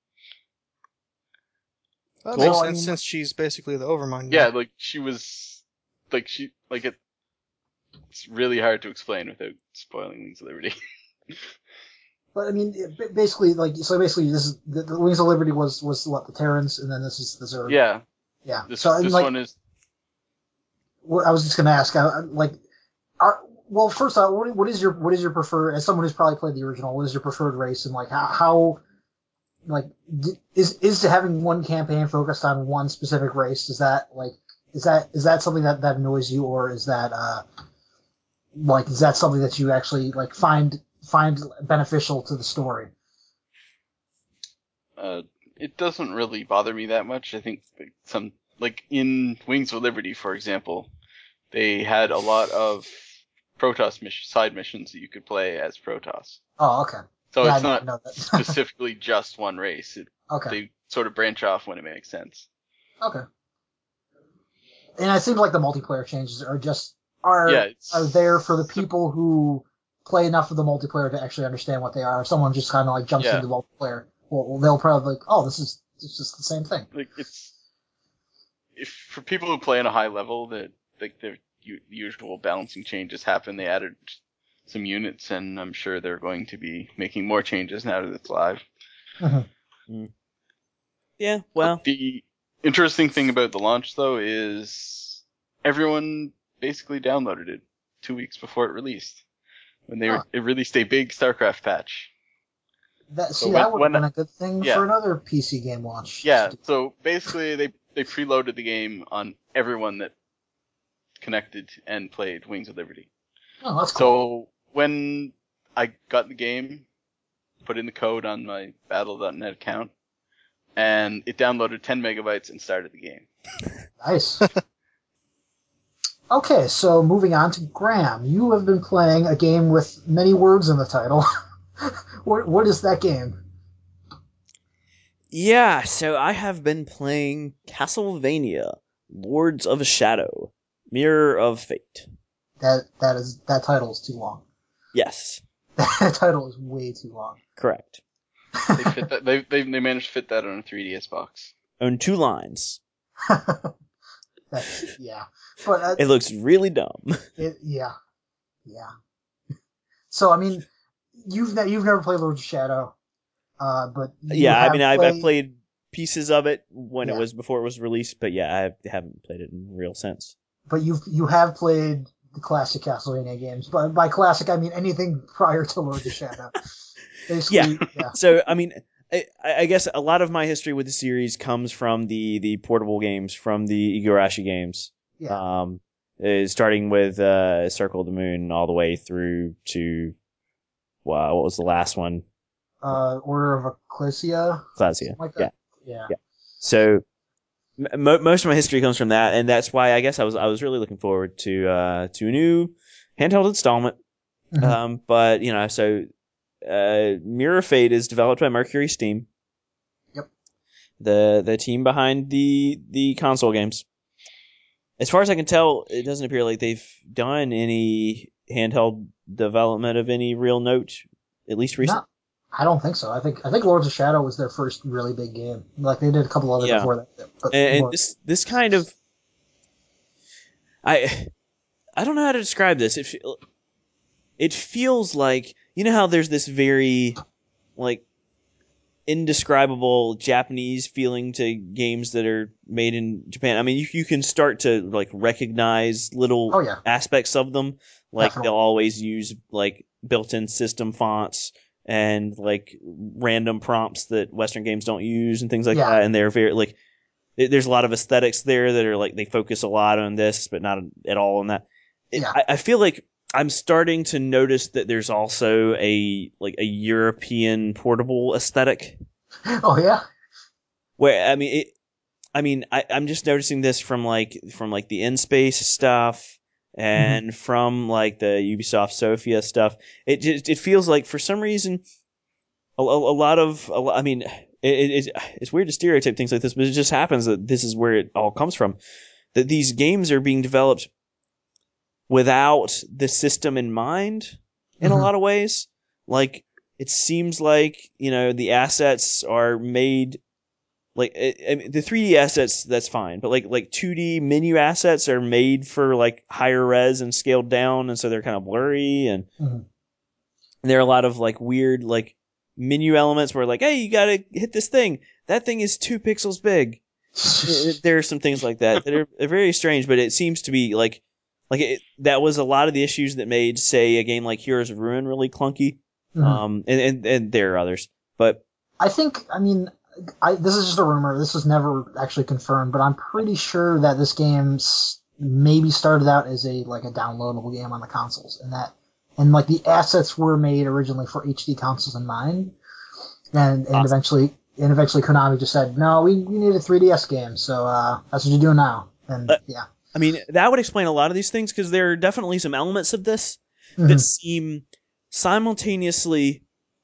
That Cool. makes So, I sense mean- since she's basically the Overmind. now. Yeah, like she was like she like it. It's really hard to explain without spoiling Wings of Liberty. But I mean, it- ba- basically, like, so basically, this is the, the Wings of Liberty was was what the Terrans, and then this is the Zerg. yeah, Yeah. this so I mean, this like, one is what I was just gonna ask, I, I- like, are, well, first off, what, what is your what is your preferred, as someone who's probably played the original, what is your preferred race, and like how, how like d- is is having one campaign focused on one specific race? Is that like is that is that something that that annoys you, or is that uh like is that something that you actually like find find beneficial to the story? uh, it doesn't really bother me that much. I think like, some like in Wings of Liberty, for example, they had a lot of Protoss mission, side missions that you could play as Protoss. Oh, okay. So Yeah, I it's know- I not know that. specifically just one race. It, Okay. They sort of branch off when it makes sense. Okay. And it seems like the multiplayer changes are just are Yeah, it's- are there for the people who play enough of the multiplayer to actually understand what they are. If someone just kind of like jumps Yeah. into multiplayer, well, they'll probably like, oh, this is it's just the same thing. Like it's if for people who play on a high level that like the u- usual balancing changes happen. They added some units, and I'm sure they're going to be making more changes now that it's live. Yeah. Well. The interesting thing about the launch, though, is everyone basically downloaded it two weeks before it released. When they Huh. it released a big StarCraft patch. That see, when- that would have when- been a good thing yeah. for another P C game launch. Yeah, so basically they, they preloaded the game on everyone that connected and played Wings of Liberty. Oh, that's cool. So when I got the game, put in the code on my battle dot net account, and it downloaded ten megabytes and started the game. Nice. Okay, so moving on to Graham. You have been playing a game with many words in the title. what what is that game? Yeah, so I have been playing Castlevania, Lords of Shadow, Mirror of Fate. That that is that title is too long. Yes, That title is way too long. correct. They fit that. They, they they managed to fit that on a three D S box. Own two lines. That's, yeah, but uh, It looks really dumb. it, yeah, yeah. So I mean, you've ne- you've never played Lords of Shadow, uh, but you yeah, I have mean, I've, played, I've played pieces of it when Yeah. it was before it was released, but yeah, I haven't played it in real sense. but you've you have played the classic Castlevania games. But by classic, I mean anything prior to Lords of Shadow. Basically, yeah. So, I mean, I, I guess a lot of my history with the series comes from the, the portable games, from the Igarashi games. Yeah. Um, uh, starting with uh, Circle of the Moon all the way through to wow, what was the last one? Uh, Order of Ecclesia. Ecclesia. Like Yeah. that. Yeah. Yeah. So mo- most of my history comes from that, and that's why I guess I was I was really looking forward to uh, to a new handheld installment. Mhm. Um, but you know, so uh, Mirror Fate is developed by Mercury Steam. Yep. The the team behind the the console games. As far as I can tell, it doesn't appear like they've done any handheld development of any real note, at least recently. No, I don't think so. I think I think Lords of Shadow was their first really big game. Like they did a couple other Yeah. before that. But And, and more- this this kind of I I don't know how to describe this. It fe- it feels like, you know how there's this very like indescribable Japanese feeling to games that are made in Japan. I mean, you you can start to like recognize little Oh, yeah. aspects of them. Like Definitely. they'll always use like built-in system fonts and like random prompts that Western games don't use and things like Yeah. that. And they're very like there- there's a lot of aesthetics there that are like they focus a lot on this, but not at all on that. It- Yeah. I, I feel like I'm starting to notice that there's also a like a European portable aesthetic Oh yeah. where I mean it. I mean I, I'm just noticing this from like from like the In Space stuff and from like the Ubisoft Sofia stuff. It just it feels like for some reason a, a, a lot of a, lo- I mean it, it, it's weird to stereotype things like this, but it just happens that this is where it all comes from. That these games are being developed without the system in mind in a Mhm. lot of ways. Like it seems like, you know, the assets are made like it, I mean, the three D assets that's fine, but like like two D menu assets are made for like higher res and scaled down, and so they're kind of blurry, and, Mhm. and there are a lot of like weird like menu elements where like, hey, you gotta hit this thing. That thing is two pixels big. There are some things like that that are, are very strange, but it seems to be like like it, that was a lot of the issues that made, say, a game like Heroes of Ruin really clunky. Mhm. Um, and, and and there are others, but I think, I mean, I, this is just a rumor. This was never actually confirmed, but I'm pretty sure that this game s- maybe started out as a like a downloadable game on the consoles, and that and like the assets were made originally for H D consoles in mind, and and Awesome. eventually and eventually Konami just said, no, we, we need a three D S game, so uh, that's what you're doing now, and Uh, yeah. I mean, that would explain a lot of these things because there are definitely some elements of this Mhm. that seem simultaneously,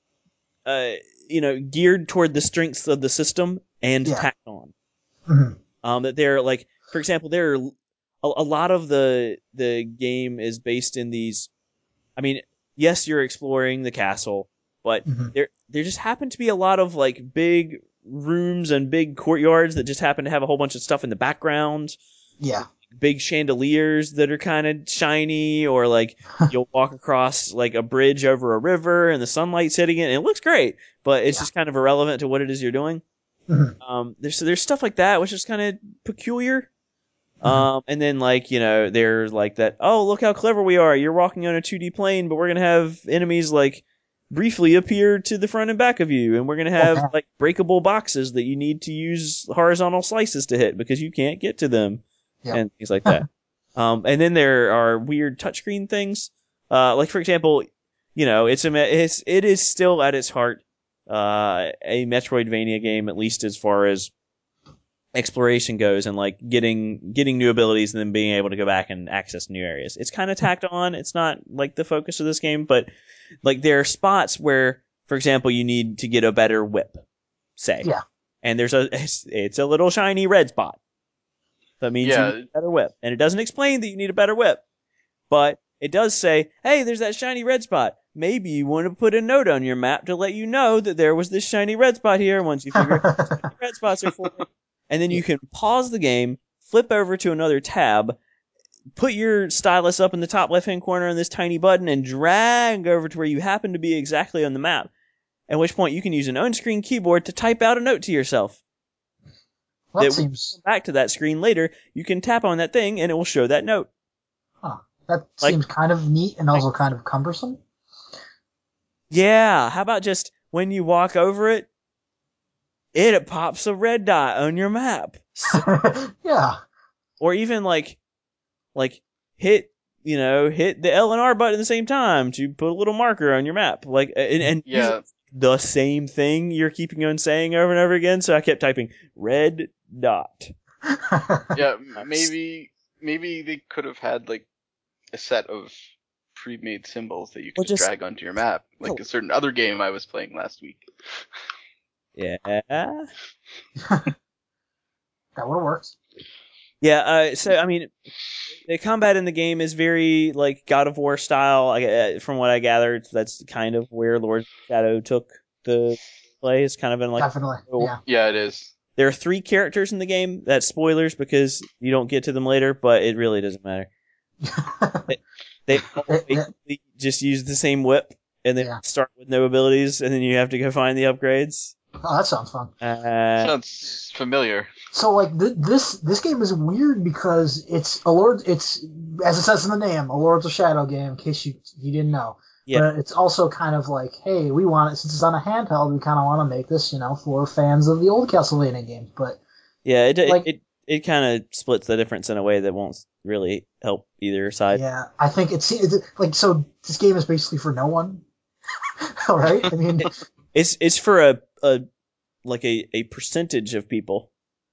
uh, you know, geared toward the strengths of the system and Yeah. tacked on. Mhm. Um, that they're like, for example, there are a, a lot of the the game is based in these. I mean, yes, you're exploring the castle, but Mhm. there there just happen to be a lot of like big rooms and big courtyards that just happen to have a whole bunch of stuff in the background. Yeah. Big chandeliers that are kind of shiny, or like you'll walk across like a bridge over a river and the sunlight's hitting it, and it looks great, but it's Yeah. just kind of irrelevant to what it is you're doing. Mhm. Um, there's there's stuff like that which is kind of peculiar. Mhm. Um, and then like you know there's like that. Oh, look how clever we are! You're walking on a two D plane, but we're gonna have enemies like briefly appear to the front and back of you, and we're gonna have Okay. like breakable boxes that you need to use horizontal slices to hit because you can't get to them, Yep. and things like that. um, and then there are weird touchscreen things. Uh, like for example, you know it's a me- it's it is still at its heart uh, a Metroidvania game, at least as far as exploration goes, and like getting getting new abilities and then being able to go back and access new areas. It's kind of tacked on. It's not like the focus of this game, but like there are spots where, for example, you need to get a better whip, say. Yeah. And there's a it's, it's a little shiny red spot. That means Yeah. you need a better whip. And it doesn't explain that you need a better whip. But it does say, hey, there's that shiny red spot. Maybe you want to put a note on your map to let you know that there was this shiny red spot here once you figure out what the shiny red spots are for. And then you can pause the game, flip over to another tab, put your stylus up in the top left-hand corner on this tiny button, and drag over to where you happen to be exactly on the map. At which point you can use an on-screen keyboard to type out a note to yourself. Well, that That when you seems come back to that screen later, you can tap on that thing and it will show that note. huh, that Like- seems kind of neat and also kind of cumbersome. Yeah, how about just when you walk over it, it pops a red dot on your map. Yeah. Or even like, like hit, you know, hit the L and R button at the same time to put a little marker on your map. Like, and, and Yeah. the same thing you're keeping on saying over and over again. So I kept typing red dot. Yeah, m- maybe maybe they could have had like a set of pre-made symbols that you Well, could just- drag onto your map, like a certain other game I was playing last week. Yeah. That would have worked. Yeah, uh, so, I mean, the combat in the game is very, like, God of War style. I, uh, from what I gathered, that's kind of where Lord Shadow took the play. It's kind of in, like... Definitely, yeah. Yeah, it is. There are three characters in the game. That's spoilers because you don't get to them later, but it really doesn't matter. They, they all It- it- basically just use the same whip, and then Yeah. start with no abilities, and then you have to go find the upgrades. Oh, that sounds fun. Uh, Sounds familiar. So like th- this this game is weird because it's a Lord. It's as it says in the name, a Lords of Shadow game. In case you you didn't know, Yeah. but it's also kind of like, hey, we want it since it's on a handheld. We kind of want to make this, you know, for fans of the old Castlevania games. But yeah, it, like- it, it, it kind of splits the difference in a way that won't really help either side. yeah, I think it's, it's like so. This game is basically for no one. All right, I mean, It's it's for a, a like a, a percentage of people.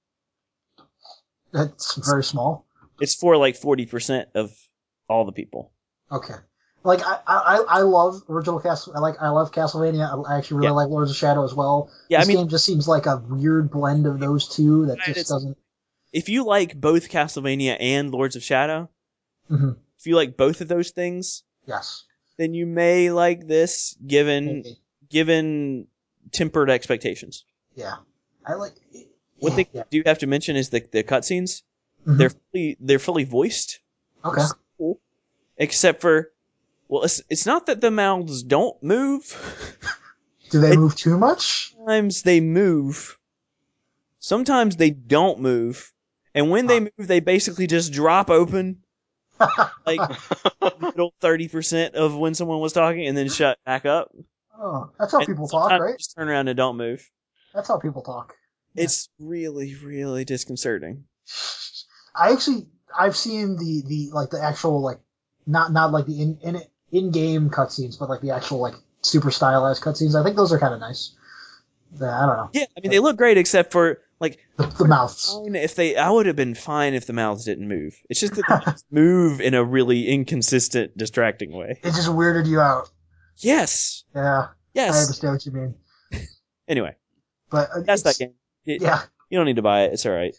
that's very small. It's for like forty percent of all the people. Okay. Like I, I, I love original Castle. I like I love Castlevania. I actually really Yeah. like Lords of Shadow as well. Yeah, I this mean- game just seems like a weird blend of those two that Right, just it's- doesn't. If you like both Castlevania and Lords of Shadow, Mhm. if you like both of those things, Yes. then you may like this given Maybe. given tempered expectations. Yeah. I like. One yeah, thing yeah. I do have to mention is the the cutscenes. Mhm. They're fully they're fully voiced, Okay. except for well, it's it's not that the mouths don't move. Do they it- move too much? Sometimes they move. Sometimes they don't move. And when they move, they basically just drop open, like middle thirty percent of when someone was talking, and then shut back up. Oh, that's how And people talk, sometimes right? Just turn around and don't move. That's how people talk. Yeah. It's really, really disconcerting. I actually I've seen the the like the actual like not not like the in in in game cutscenes, but like the actual like super stylized cutscenes. I think those are kind of nice. The, I don't know Yeah, I mean they look great, except for like the, the mouths. fine if they. I would have been fine if the mouths didn't move. It's just that the mouths move in a really inconsistent, distracting way. It just weirded you out. Yes, Yeah, I yes. understand what you mean. Anyway, But uh, that's that it's- game. It- Yeah. You don't need to buy it. It's all right.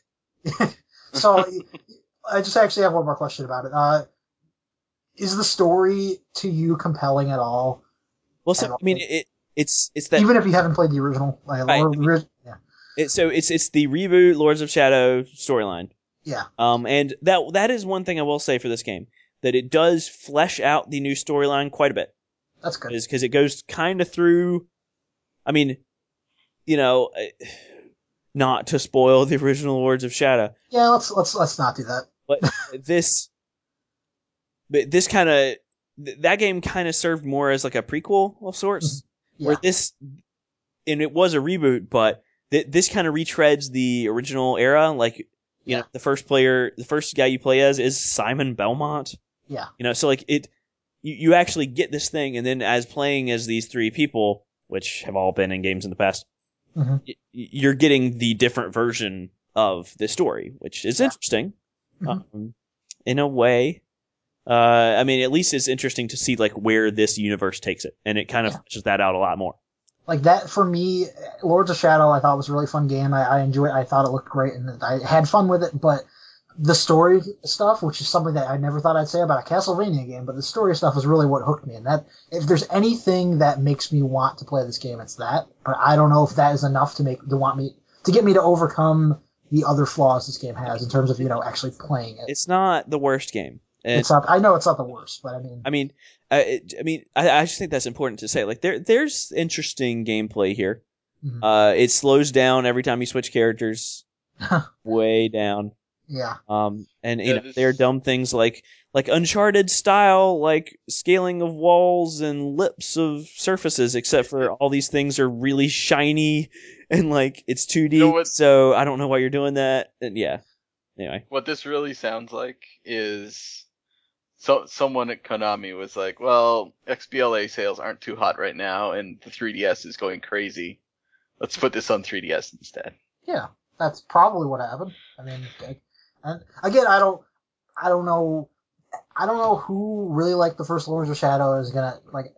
So I just actually have one more question about it. Uh, is the story to you compelling at all? Well, I so, don't I mean, think- it it's it's that. Even if you haven't played the original, like, Right. or, ori- yeah, It, so it's it's the reboot Lords of Shadow storyline. yeah, Um, and that that is one thing I will say for this game, that it does flesh out the new storyline quite a bit, that's good. is because it goes kind of through. I mean, you know, eh, not to spoil the original Lords of Shadow, Yeah, let's let's let's not do that. but this, but this kind of th- that game kind of served more as like a prequel of sorts, Yeah, where this, and it was a reboot, but th- this kind of retreads the original era. Like, you Yeah. know, the first player, the first guy you play as is Simon Belmont. yeah, You know, so like it, you, you actually get this thing, and then as playing as these three people, which have all been in games in the past, Mhm. y- you're getting the different version of the story, which is Yeah. interesting, Mhm. um, in a way. Uh, I mean, at least it's interesting to see like where this universe takes it, and it kind of Yeah. fleshes that out a lot more. like that for me. Lords of Shadow, I thought was a really fun game. I, I enjoyed. I thought it looked great, and I had fun with it. But the story stuff, which is something that I never thought I'd say about a Castlevania game, but the story stuff was really what hooked me. And that, if there's anything that makes me want to play this game, it's that. But I don't know if that is enough to make to want me to get me to overcome the other flaws this game has in terms of you know actually playing it. It's not the worst game. It's not. I know it's not the worst, but I mean, I mean, I, it- I mean, I, I just think that's important to say. Like, there, there's interesting gameplay here. Mhm. Uh, it slows down every time you switch characters, way down. yeah, Um, and you Yeah, know, this- there are dumb things like like Uncharted style, like scaling of walls and lips of surfaces. Except for all these things are really shiny and like it's two D. You know what- So I don't know why you're doing that. And yeah. Anyway, What this really sounds like is so someone at Konami was like, well, X B L A sales aren't too hot right now, and the three D S is going crazy. Let's put this on three D S instead. Yeah, that's probably what happened. I mean, and again, I don't, I don't know, I don't know who really liked the first Lords of Shadow is gonna like,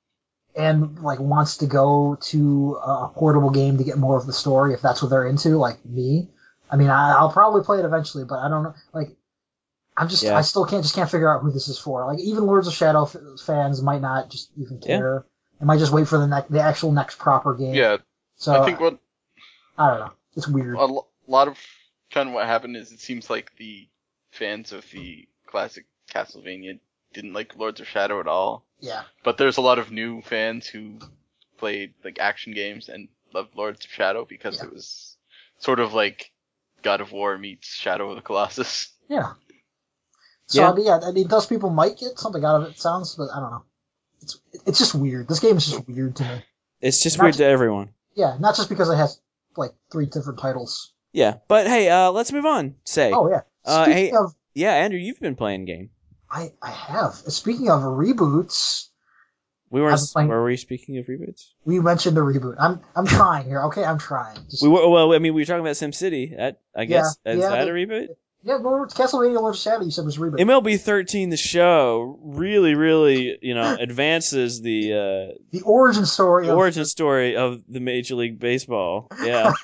and like wants to go to a portable game to get more of the story if that's what they're into, like me. I mean, I, I'll probably play it eventually, but I don't know, like. I'm just, Yeah. I still can't, just can't figure out who this is for. Like, even Lords of Shadow f- fans might not just even care. They might just wait for the next, the actual next proper game. Yeah, So I think what I don't know. It's weird. a lo- lot of kind of what happened is it seems like the fans of the classic Castlevania didn't like Lords of Shadow at all. Yeah. But there's a lot of new fans who played like action games and loved Lords of Shadow because Yeah. it was sort of like God of War meets Shadow of the Colossus. Yeah. So Yeah. I mean, yeah, I mean, those people might get something out of it. It sounds, but I don't know. It's it's just weird. This game is just weird to me. It's just Not weird ju- to everyone. Yeah, not just because it has like three different titles. Yeah, but hey, uh, let's move on. Say, Oh yeah. Uh, Speaking hey- of, yeah, Andrew, you've been playing game. I I have. Speaking of reboots, We weren't. I've been playing- Were we speaking of reboots? we mentioned the reboot. I'm I'm trying here. Okay, I'm trying. Just, We were. Well, I mean, we were talking about SimCity. That I guess is yeah, that they- a reboot? yeah, no, Castlevania Lords of Shadow. You said was a reboot. M L B thirteen, the show, really, really, you know, advances the uh, the origin story. the of origin story of the Major League Baseball. Yeah,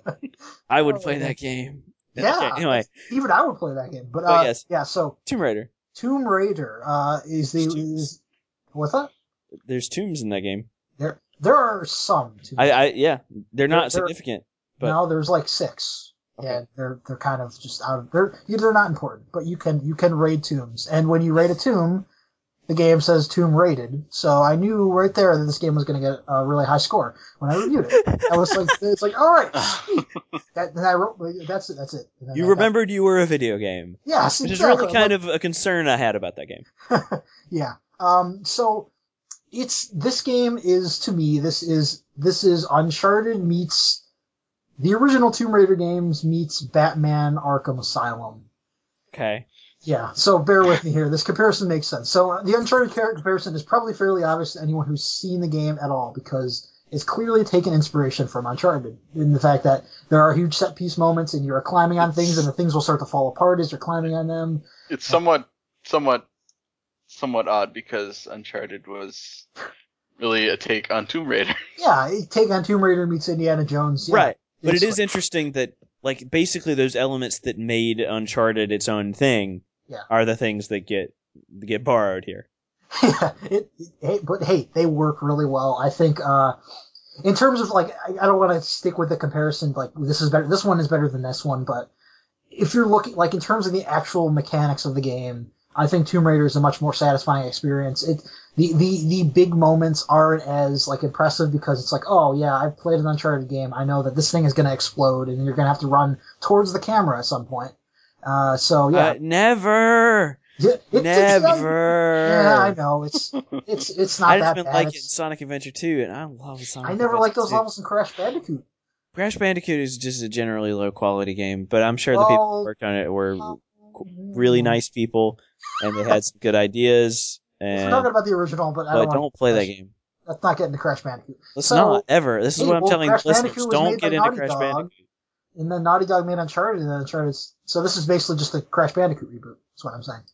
I would play that game. Yeah. Okay, anyway, Even I would play that game. But Oh, uh, yes. yeah. So Tomb Raider. Tomb Raider uh, is the There's tombs. is what's that? There's tombs in that game. There there are some. Tomb I, Raiders. I yeah, they're not They're- they're- significant. but- no, there's like six. Okay. Yeah, they're they're kind of just out of they're they're not important, but you can you can raid tombs, and when you raid a tomb, the game says tomb raided. So I knew right there that this game was going to get a really high score when I reviewed it. I was like, it's like, all right, sweet. That, and I wrote, that's it, that's it. And then You I- remembered you were a video game, yes, which is exactly. really kind of a concern I had about that game. Yeah. Um. So it's this game is to me this is this is Uncharted meets the original Tomb Raider games meets Batman Arkham Asylum. Okay. Yeah. So bear with me here. This comparison makes sense. So uh, the Uncharted character comparison is probably fairly obvious to anyone who's seen the game at all because it's clearly taken inspiration from Uncharted in the fact that there are huge set piece moments and you're climbing on things and the things will start to fall apart as you're climbing on them. It's somewhat, somewhat, somewhat odd because Uncharted was really a take on Tomb Raider. Yeah. Take on Tomb Raider meets Indiana Jones. Yeah. Right. But It's it is interesting that, like, basically those elements that made Uncharted its own thing Yeah. are the things that get get borrowed here. Yeah, it, it, hey, but hey, they work really well. I think, uh, in terms of like, I, I don't want to stick with the comparison. Like, this is better. This one is better than this one. But if you're looking, like, in terms of the actual mechanics of the game, I think Tomb Raider is a much more satisfying experience. It the the the big moments aren't as like impressive because it's like, oh yeah, I've played an Uncharted game. I know that this thing is going to explode and you're going to have to run towards the camera at some point. Uh, so yeah, Uh, never. Yeah, it- it's- Never. Yeah, I know. It's it's it's not I that just been bad. liking It's- Sonic Adventure two, and I love Sonic I never Adventure liked those two. levels in Crash Bandicoot. Crash Bandicoot is just a generally low quality game, but I'm sure the Well, people who worked on it were really nice people, and they had some good ideas. We're And talking about the original, but I but don't, don't want play that Crash- game. Let's not get into Crash Bandicoot. Let's So, not ever. This is hey, what I'm well, telling Crash listeners. Bandicoot was Don't made get by into Naughty Crash Dog. Bandicoot. And then Naughty Dog made Uncharted, and then Uncharted. So this is basically just the Crash Bandicoot reboot. That's what I'm saying.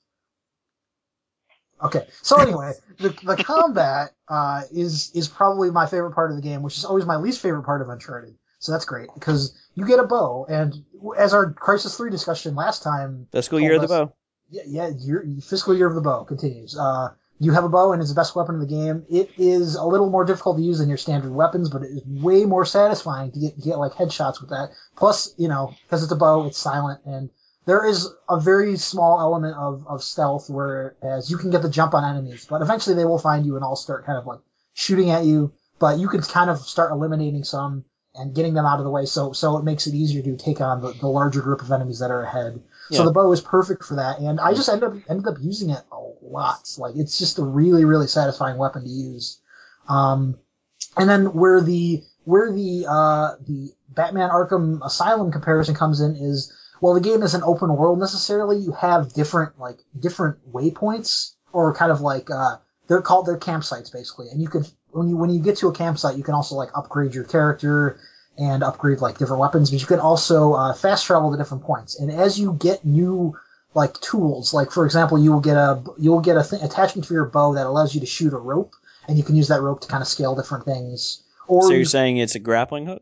Okay, so anyway, the the combat uh, is is probably my favorite part of the game, which is always my least favorite part of Uncharted. So that's great because you get a bow, and as our Crisis three discussion last time, Fiscal year of the told us- bow. Yeah, yeah, your fiscal year of the bow continues. Uh, you have a bow and it's the best weapon in the game. It is a little more difficult to use than your standard weapons, but it is way more satisfying to get get like headshots with that. Plus, you know, because it's a bow, it's silent, and there is a very small element of, of stealth whereas you can get the jump on enemies, but eventually they will find you and all start kind of like shooting at you. But you can kind of start eliminating some and getting them out of the way, so so it makes it easier to take on the, the larger group of enemies that are ahead. So Yeah. the bow is perfect for that, and I just ended up ended up using it a lot. Like it's just a really really satisfying weapon to use. Um, and then where the where the uh, the Batman Arkham Asylum comparison comes in is while the game isn't open world necessarily, you have different like different waypoints or kind of like uh, they're called they're campsites basically, and you can when you when you get to a campsite, you can also like upgrade your character and upgrade like different weapons, but you can also uh, fast travel to different points. And as you get new like tools, like for example, you will get a you will get a th- attachment for your bow that allows you to shoot a rope, and you can use that rope to kind of scale different things. Or So you're you, saying it's a grappling hook?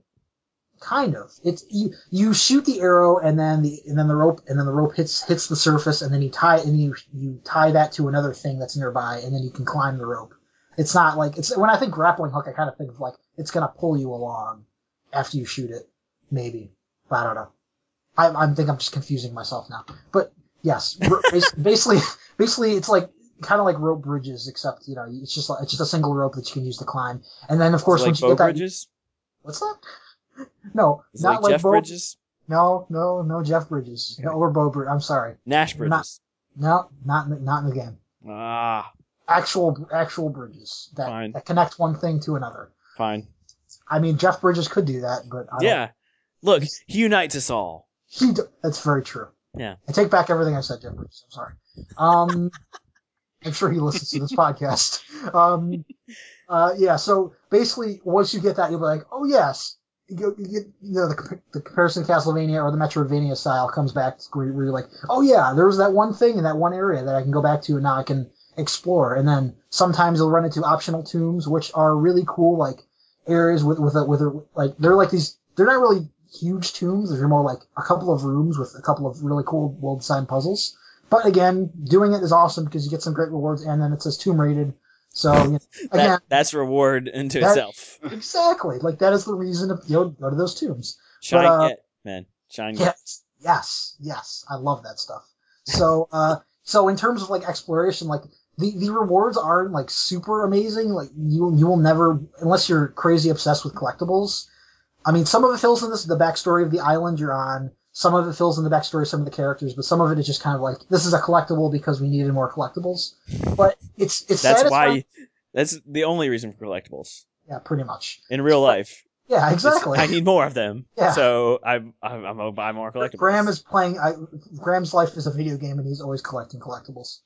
kind of it's you you shoot the arrow and then the and then the rope and then the rope hits hits the surface and then you tie and you you tie that to another thing that's nearby and then you can climb the rope. It's not like it's when I think grappling hook, I kind of think of like it's gonna pull you along after you shoot it, maybe. But I don't know. I I think I'm just confusing myself now. But yes, basically basically it's like kind of like rope bridges, except you know it's just like, it's just a single rope that you can use to climb. And then of course like once you bow get that, bridges? what's that? No, Is it not like, like Jeff Bo- Bridges? No, no, no Jeff Bridges. Okay. No, or Bo Bridges. I'm sorry. Nash Bridges. Not, no, not in the, not in the game. Ah, Actual actual bridges that, Fine. that connect one thing to another. fine. I mean, Jeff Bridges could do that, but I Yeah. Look, he unites us all. don't. He do, that's very true. Yeah. I take back everything I said, Jeff Bridges. I'm sorry. Um, I'm sure he listens to this podcast. Um, uh, yeah. So basically, once you get that, you'll be like, oh yes. You, go, you get, you know, the, the comparison to Castlevania or the Metroidvania style comes back where you're like, oh yeah, there was that one thing in that one area that I can go back to and now I can explore. And then sometimes you'll run into optional tombs, which are really cool, like areas with, with a, with a, like, they're like these, they're not really huge tombs. They're more like a couple of rooms with a couple of really cool well-designed puzzles. But again, doing it is awesome because you get some great rewards and then it says tomb rated. So, you know, again, That, that's reward into that- itself. exactly. Like that is the reason to you know, go to those tombs. Shine but, uh, get, man. Shine get. Yes, yes, yes. I love that stuff. So, uh, so in terms of like exploration, like the, the rewards aren't like super amazing. Like you, you will never, unless you're crazy obsessed with collectibles. I mean, some of it fills in this, the backstory of the island you're on. Some of it fills in the backstory of some of the characters, but some of it is just kind of like, this is a collectible because we needed more collectibles. But it's, it's That's satisfying. why. That's the only reason for collectibles Yeah, pretty much. in real life. Yeah, It's- exactly. I need more of them. Yeah. So I'm I'm, I'm gonna buy more collectibles. Graham is playing, I, Graham's life is a video game and he's always collecting collectibles.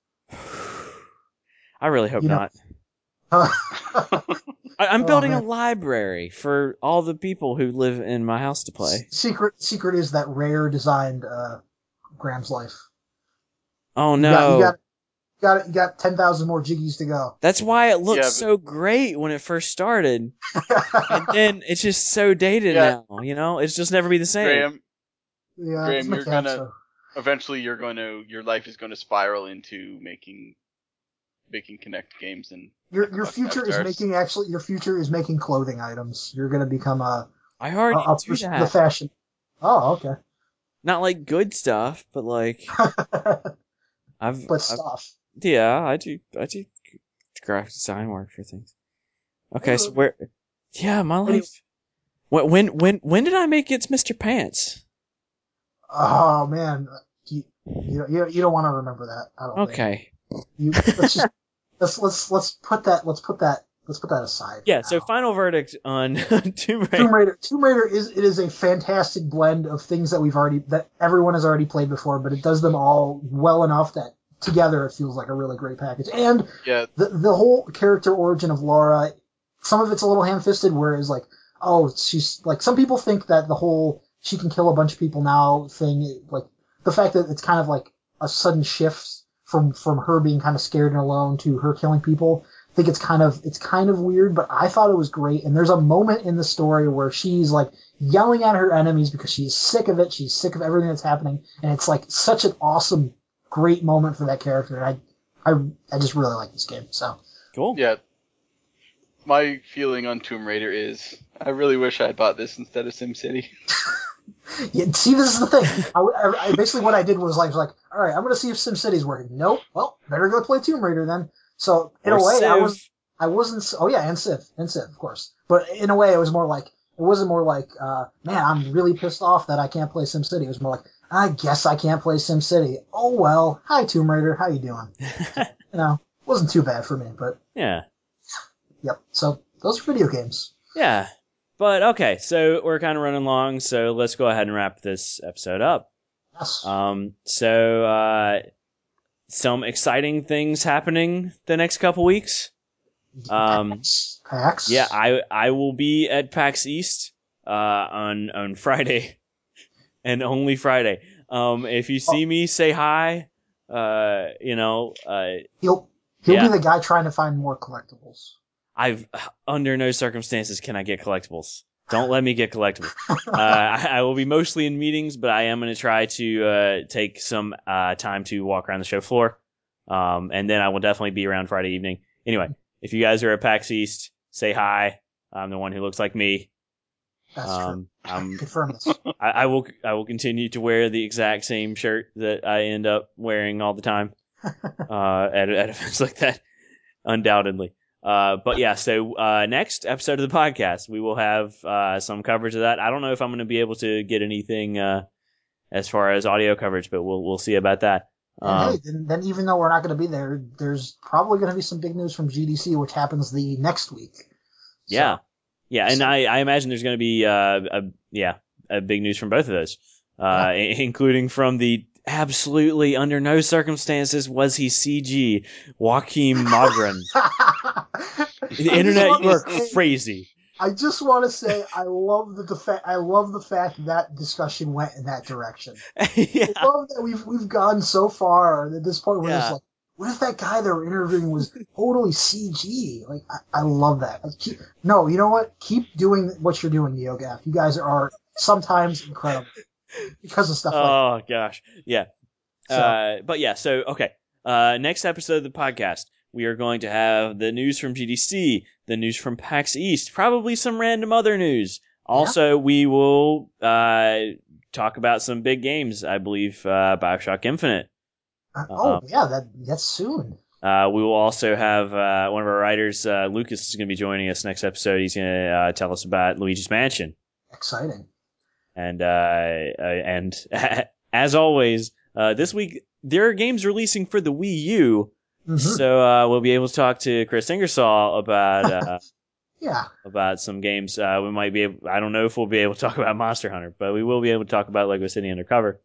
I really hope You know- not. I, I'm Oh, building a man. library for all the people who live in my house to play. Secret, secret is that Rare designed uh, Graham's life. Oh You no. got, you got, you got, you got ten thousand more jiggies to go. That's why it looked Yeah, but- so great when it first started. And then it's just so dated Yeah. now, you know? It's just never be the same. Graham, yeah, Graham, it's you're mechanics, gonna- so- eventually you're going to your life is going to spiral into making making Connect games and Your your Xbox future is Stars. making actually your future is making clothing items. You're gonna become a, I a, already a do pers- that. the fashion. Oh, okay. Not like good stuff, but like I've, but I've stuff. yeah, I do I do graphic design work for things. Okay, so where yeah, my Anyway. life when when when when did I make It's Mister Pants? Oh man, you you don't, you don't, you don't want to remember that. I don't think. Okay. You, let's just let's let's let's put that let's put that let's put that aside. Yeah, for so now. final verdict on Tomb Raider. Tomb Raider. Tomb Raider is it is a fantastic blend of things that we've already that everyone has already played before, but it does them all well enough that together it feels like a really great package. And yeah, the the whole character origin of Laura, some of it's a little ham-fisted, whereas like oh she's like some people think that the whole she can kill a bunch of people now thing, like the fact that it's kind of like a sudden shift from from her being kind of scared and alone to her killing people. I think it's kind of it's kind of weird, but I thought it was great. And there's a moment in the story where she's like yelling at her enemies because she's sick of it. She's sick of everything that's happening, and it's like such an awesome, great moment for that character. And I, I, I just really like this game. So Cool. yeah. My feeling on Tomb Raider is I really wish I had bought this instead of SimCity. yeah, see, this is the thing. I, I, I basically what I did was like, was like, all right, I'm gonna see if SimCity's working. Nope. Well, better go play Tomb Raider then. So in Or a way, I Civ. was. I wasn't. Oh yeah, and Civ, and Civ, of course. But in a way, it was more like it wasn't more like, uh, man, I'm really pissed off that I can't play SimCity. It was more like, I guess I can't play SimCity. Oh well. Hi Tomb Raider, how you doing? You know, it wasn't too bad for me, but Yeah. yep. So those are video games. Yeah. But okay, so we're kind of running long, so let's go ahead and wrap this episode up. Yes. Um, so uh, some exciting things happening the next couple weeks. Um, PAX. PAX. yeah, I I will be at PAX East uh, on on Friday, and only Friday. Um, if you see me, say hi. Uh, you know, uh, He'll he'll yeah. be the guy trying to find more collectibles. I've under no circumstances can I get collectibles. Don't let me get collectibles. uh, I, I will be mostly in meetings, but I am going to try to uh, take some uh, time to walk around the show floor, um, and then I will definitely be around Friday evening. Anyway, if you guys are at PAX East, say hi. I'm the one who looks like me. That's Um, true. I'm, Confirm this. I, I will I will continue to wear the exact same shirt that I end up wearing all the time uh, at at events like that, undoubtedly. Uh, but yeah, so uh, next episode of the podcast, we will have uh, some coverage of that. I don't know if I'm going to be able to get anything uh, as far as audio coverage, but we'll we'll see about that. And Um, hey, then, then even though we're not going to be there, there's probably going to be some big news from G D C, which happens the next week. yeah, So, yeah, and so- I, I imagine there's going to be uh, a yeah a big news from both of those, uh, Yeah. i- including from the absolutely under no circumstances was he C G Joaquin Mogren. The I internet, just you are wanna say- crazy. I just want to say I love the defa- I love the fact that discussion went in that direction. yeah. I love that we've we've gone so far at this point where Yeah. it's like, what if that guy they were interviewing was totally C G? Like, I, I love that. Like, keep, no, you know what? Keep doing what you're doing, NeoGaf. You guys are sometimes incredible because of stuff like Oh gosh, yeah. that. So, Uh, but yeah, so okay. Uh, next episode of the podcast, we are going to have the news from G D C, the news from PAX East, probably some random other news. Also, we will uh, talk about some big games. I believe uh, BioShock Infinite. uh, oh yeah, that that's soon. Uh, we will also have uh, one of our writers, uh, Lucas, is going to be joining us next episode. He's going to uh, tell us about Luigi's Mansion. Exciting. And uh, uh, and as always, uh, this week there are games releasing for the Wii U. Mhm. So uh, we'll be able to talk to Chris Ingersoll about uh, Yeah. about some games. Uh, we might be able, I don't know if we'll be able to talk about Monster Hunter, but we will be able to talk about Lego City Undercover.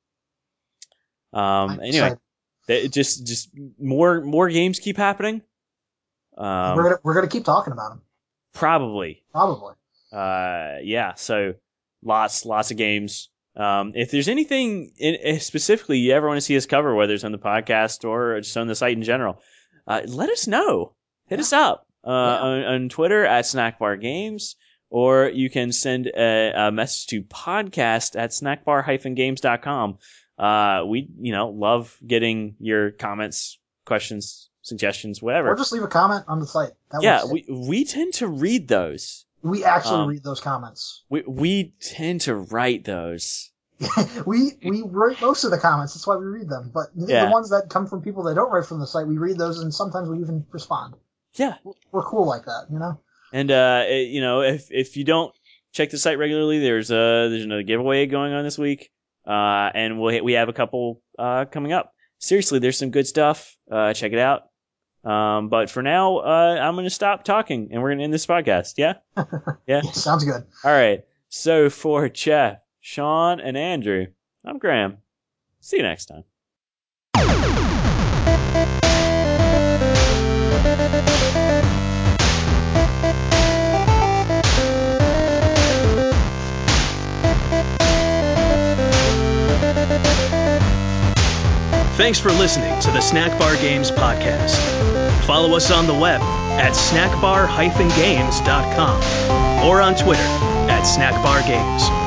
Um, I'm anyway, excited. th- just just more more games keep happening. Um, we're gonna we're gonna keep talking about them. probably. Probably. Uh, yeah. So lots lots of games. Um, if there's anything in, in specifically you ever want to see us cover, whether it's on the podcast or just on the site in general, uh, let us know. Hit Yeah. us up uh, Yeah. on, on Twitter at Snackbar Games, or you can send a, a message to podcast at snackbar dash games dot com. Uh, we you know love getting your comments, questions, suggestions, whatever. Or just leave a comment on the site. That yeah, works. we we tend to read those. we actually um, read those comments. We we tend to write those. we we write most of the comments. That's why we read them. But the, Yeah. the ones that come from people that don't write from the site, we read those, and sometimes we even respond. Yeah. We're cool like that, you know. And uh, it- you know, if if you don't check the site regularly, there's uh there's another giveaway going on this week. Uh, and we we have a couple uh coming up. Seriously, there's some good stuff. Uh, check it out. Um, but for now, uh, I'm gonna stop talking, and we're gonna end this podcast. Yeah. Yeah. Yeah, sounds good. All right. So for Jeff, Sean, and Andrew, I'm Graham. See you next time. Thanks for listening to the Snack Bar Games podcast. Follow us on the web at snackbar dash games dot com or on Twitter at snackbargames.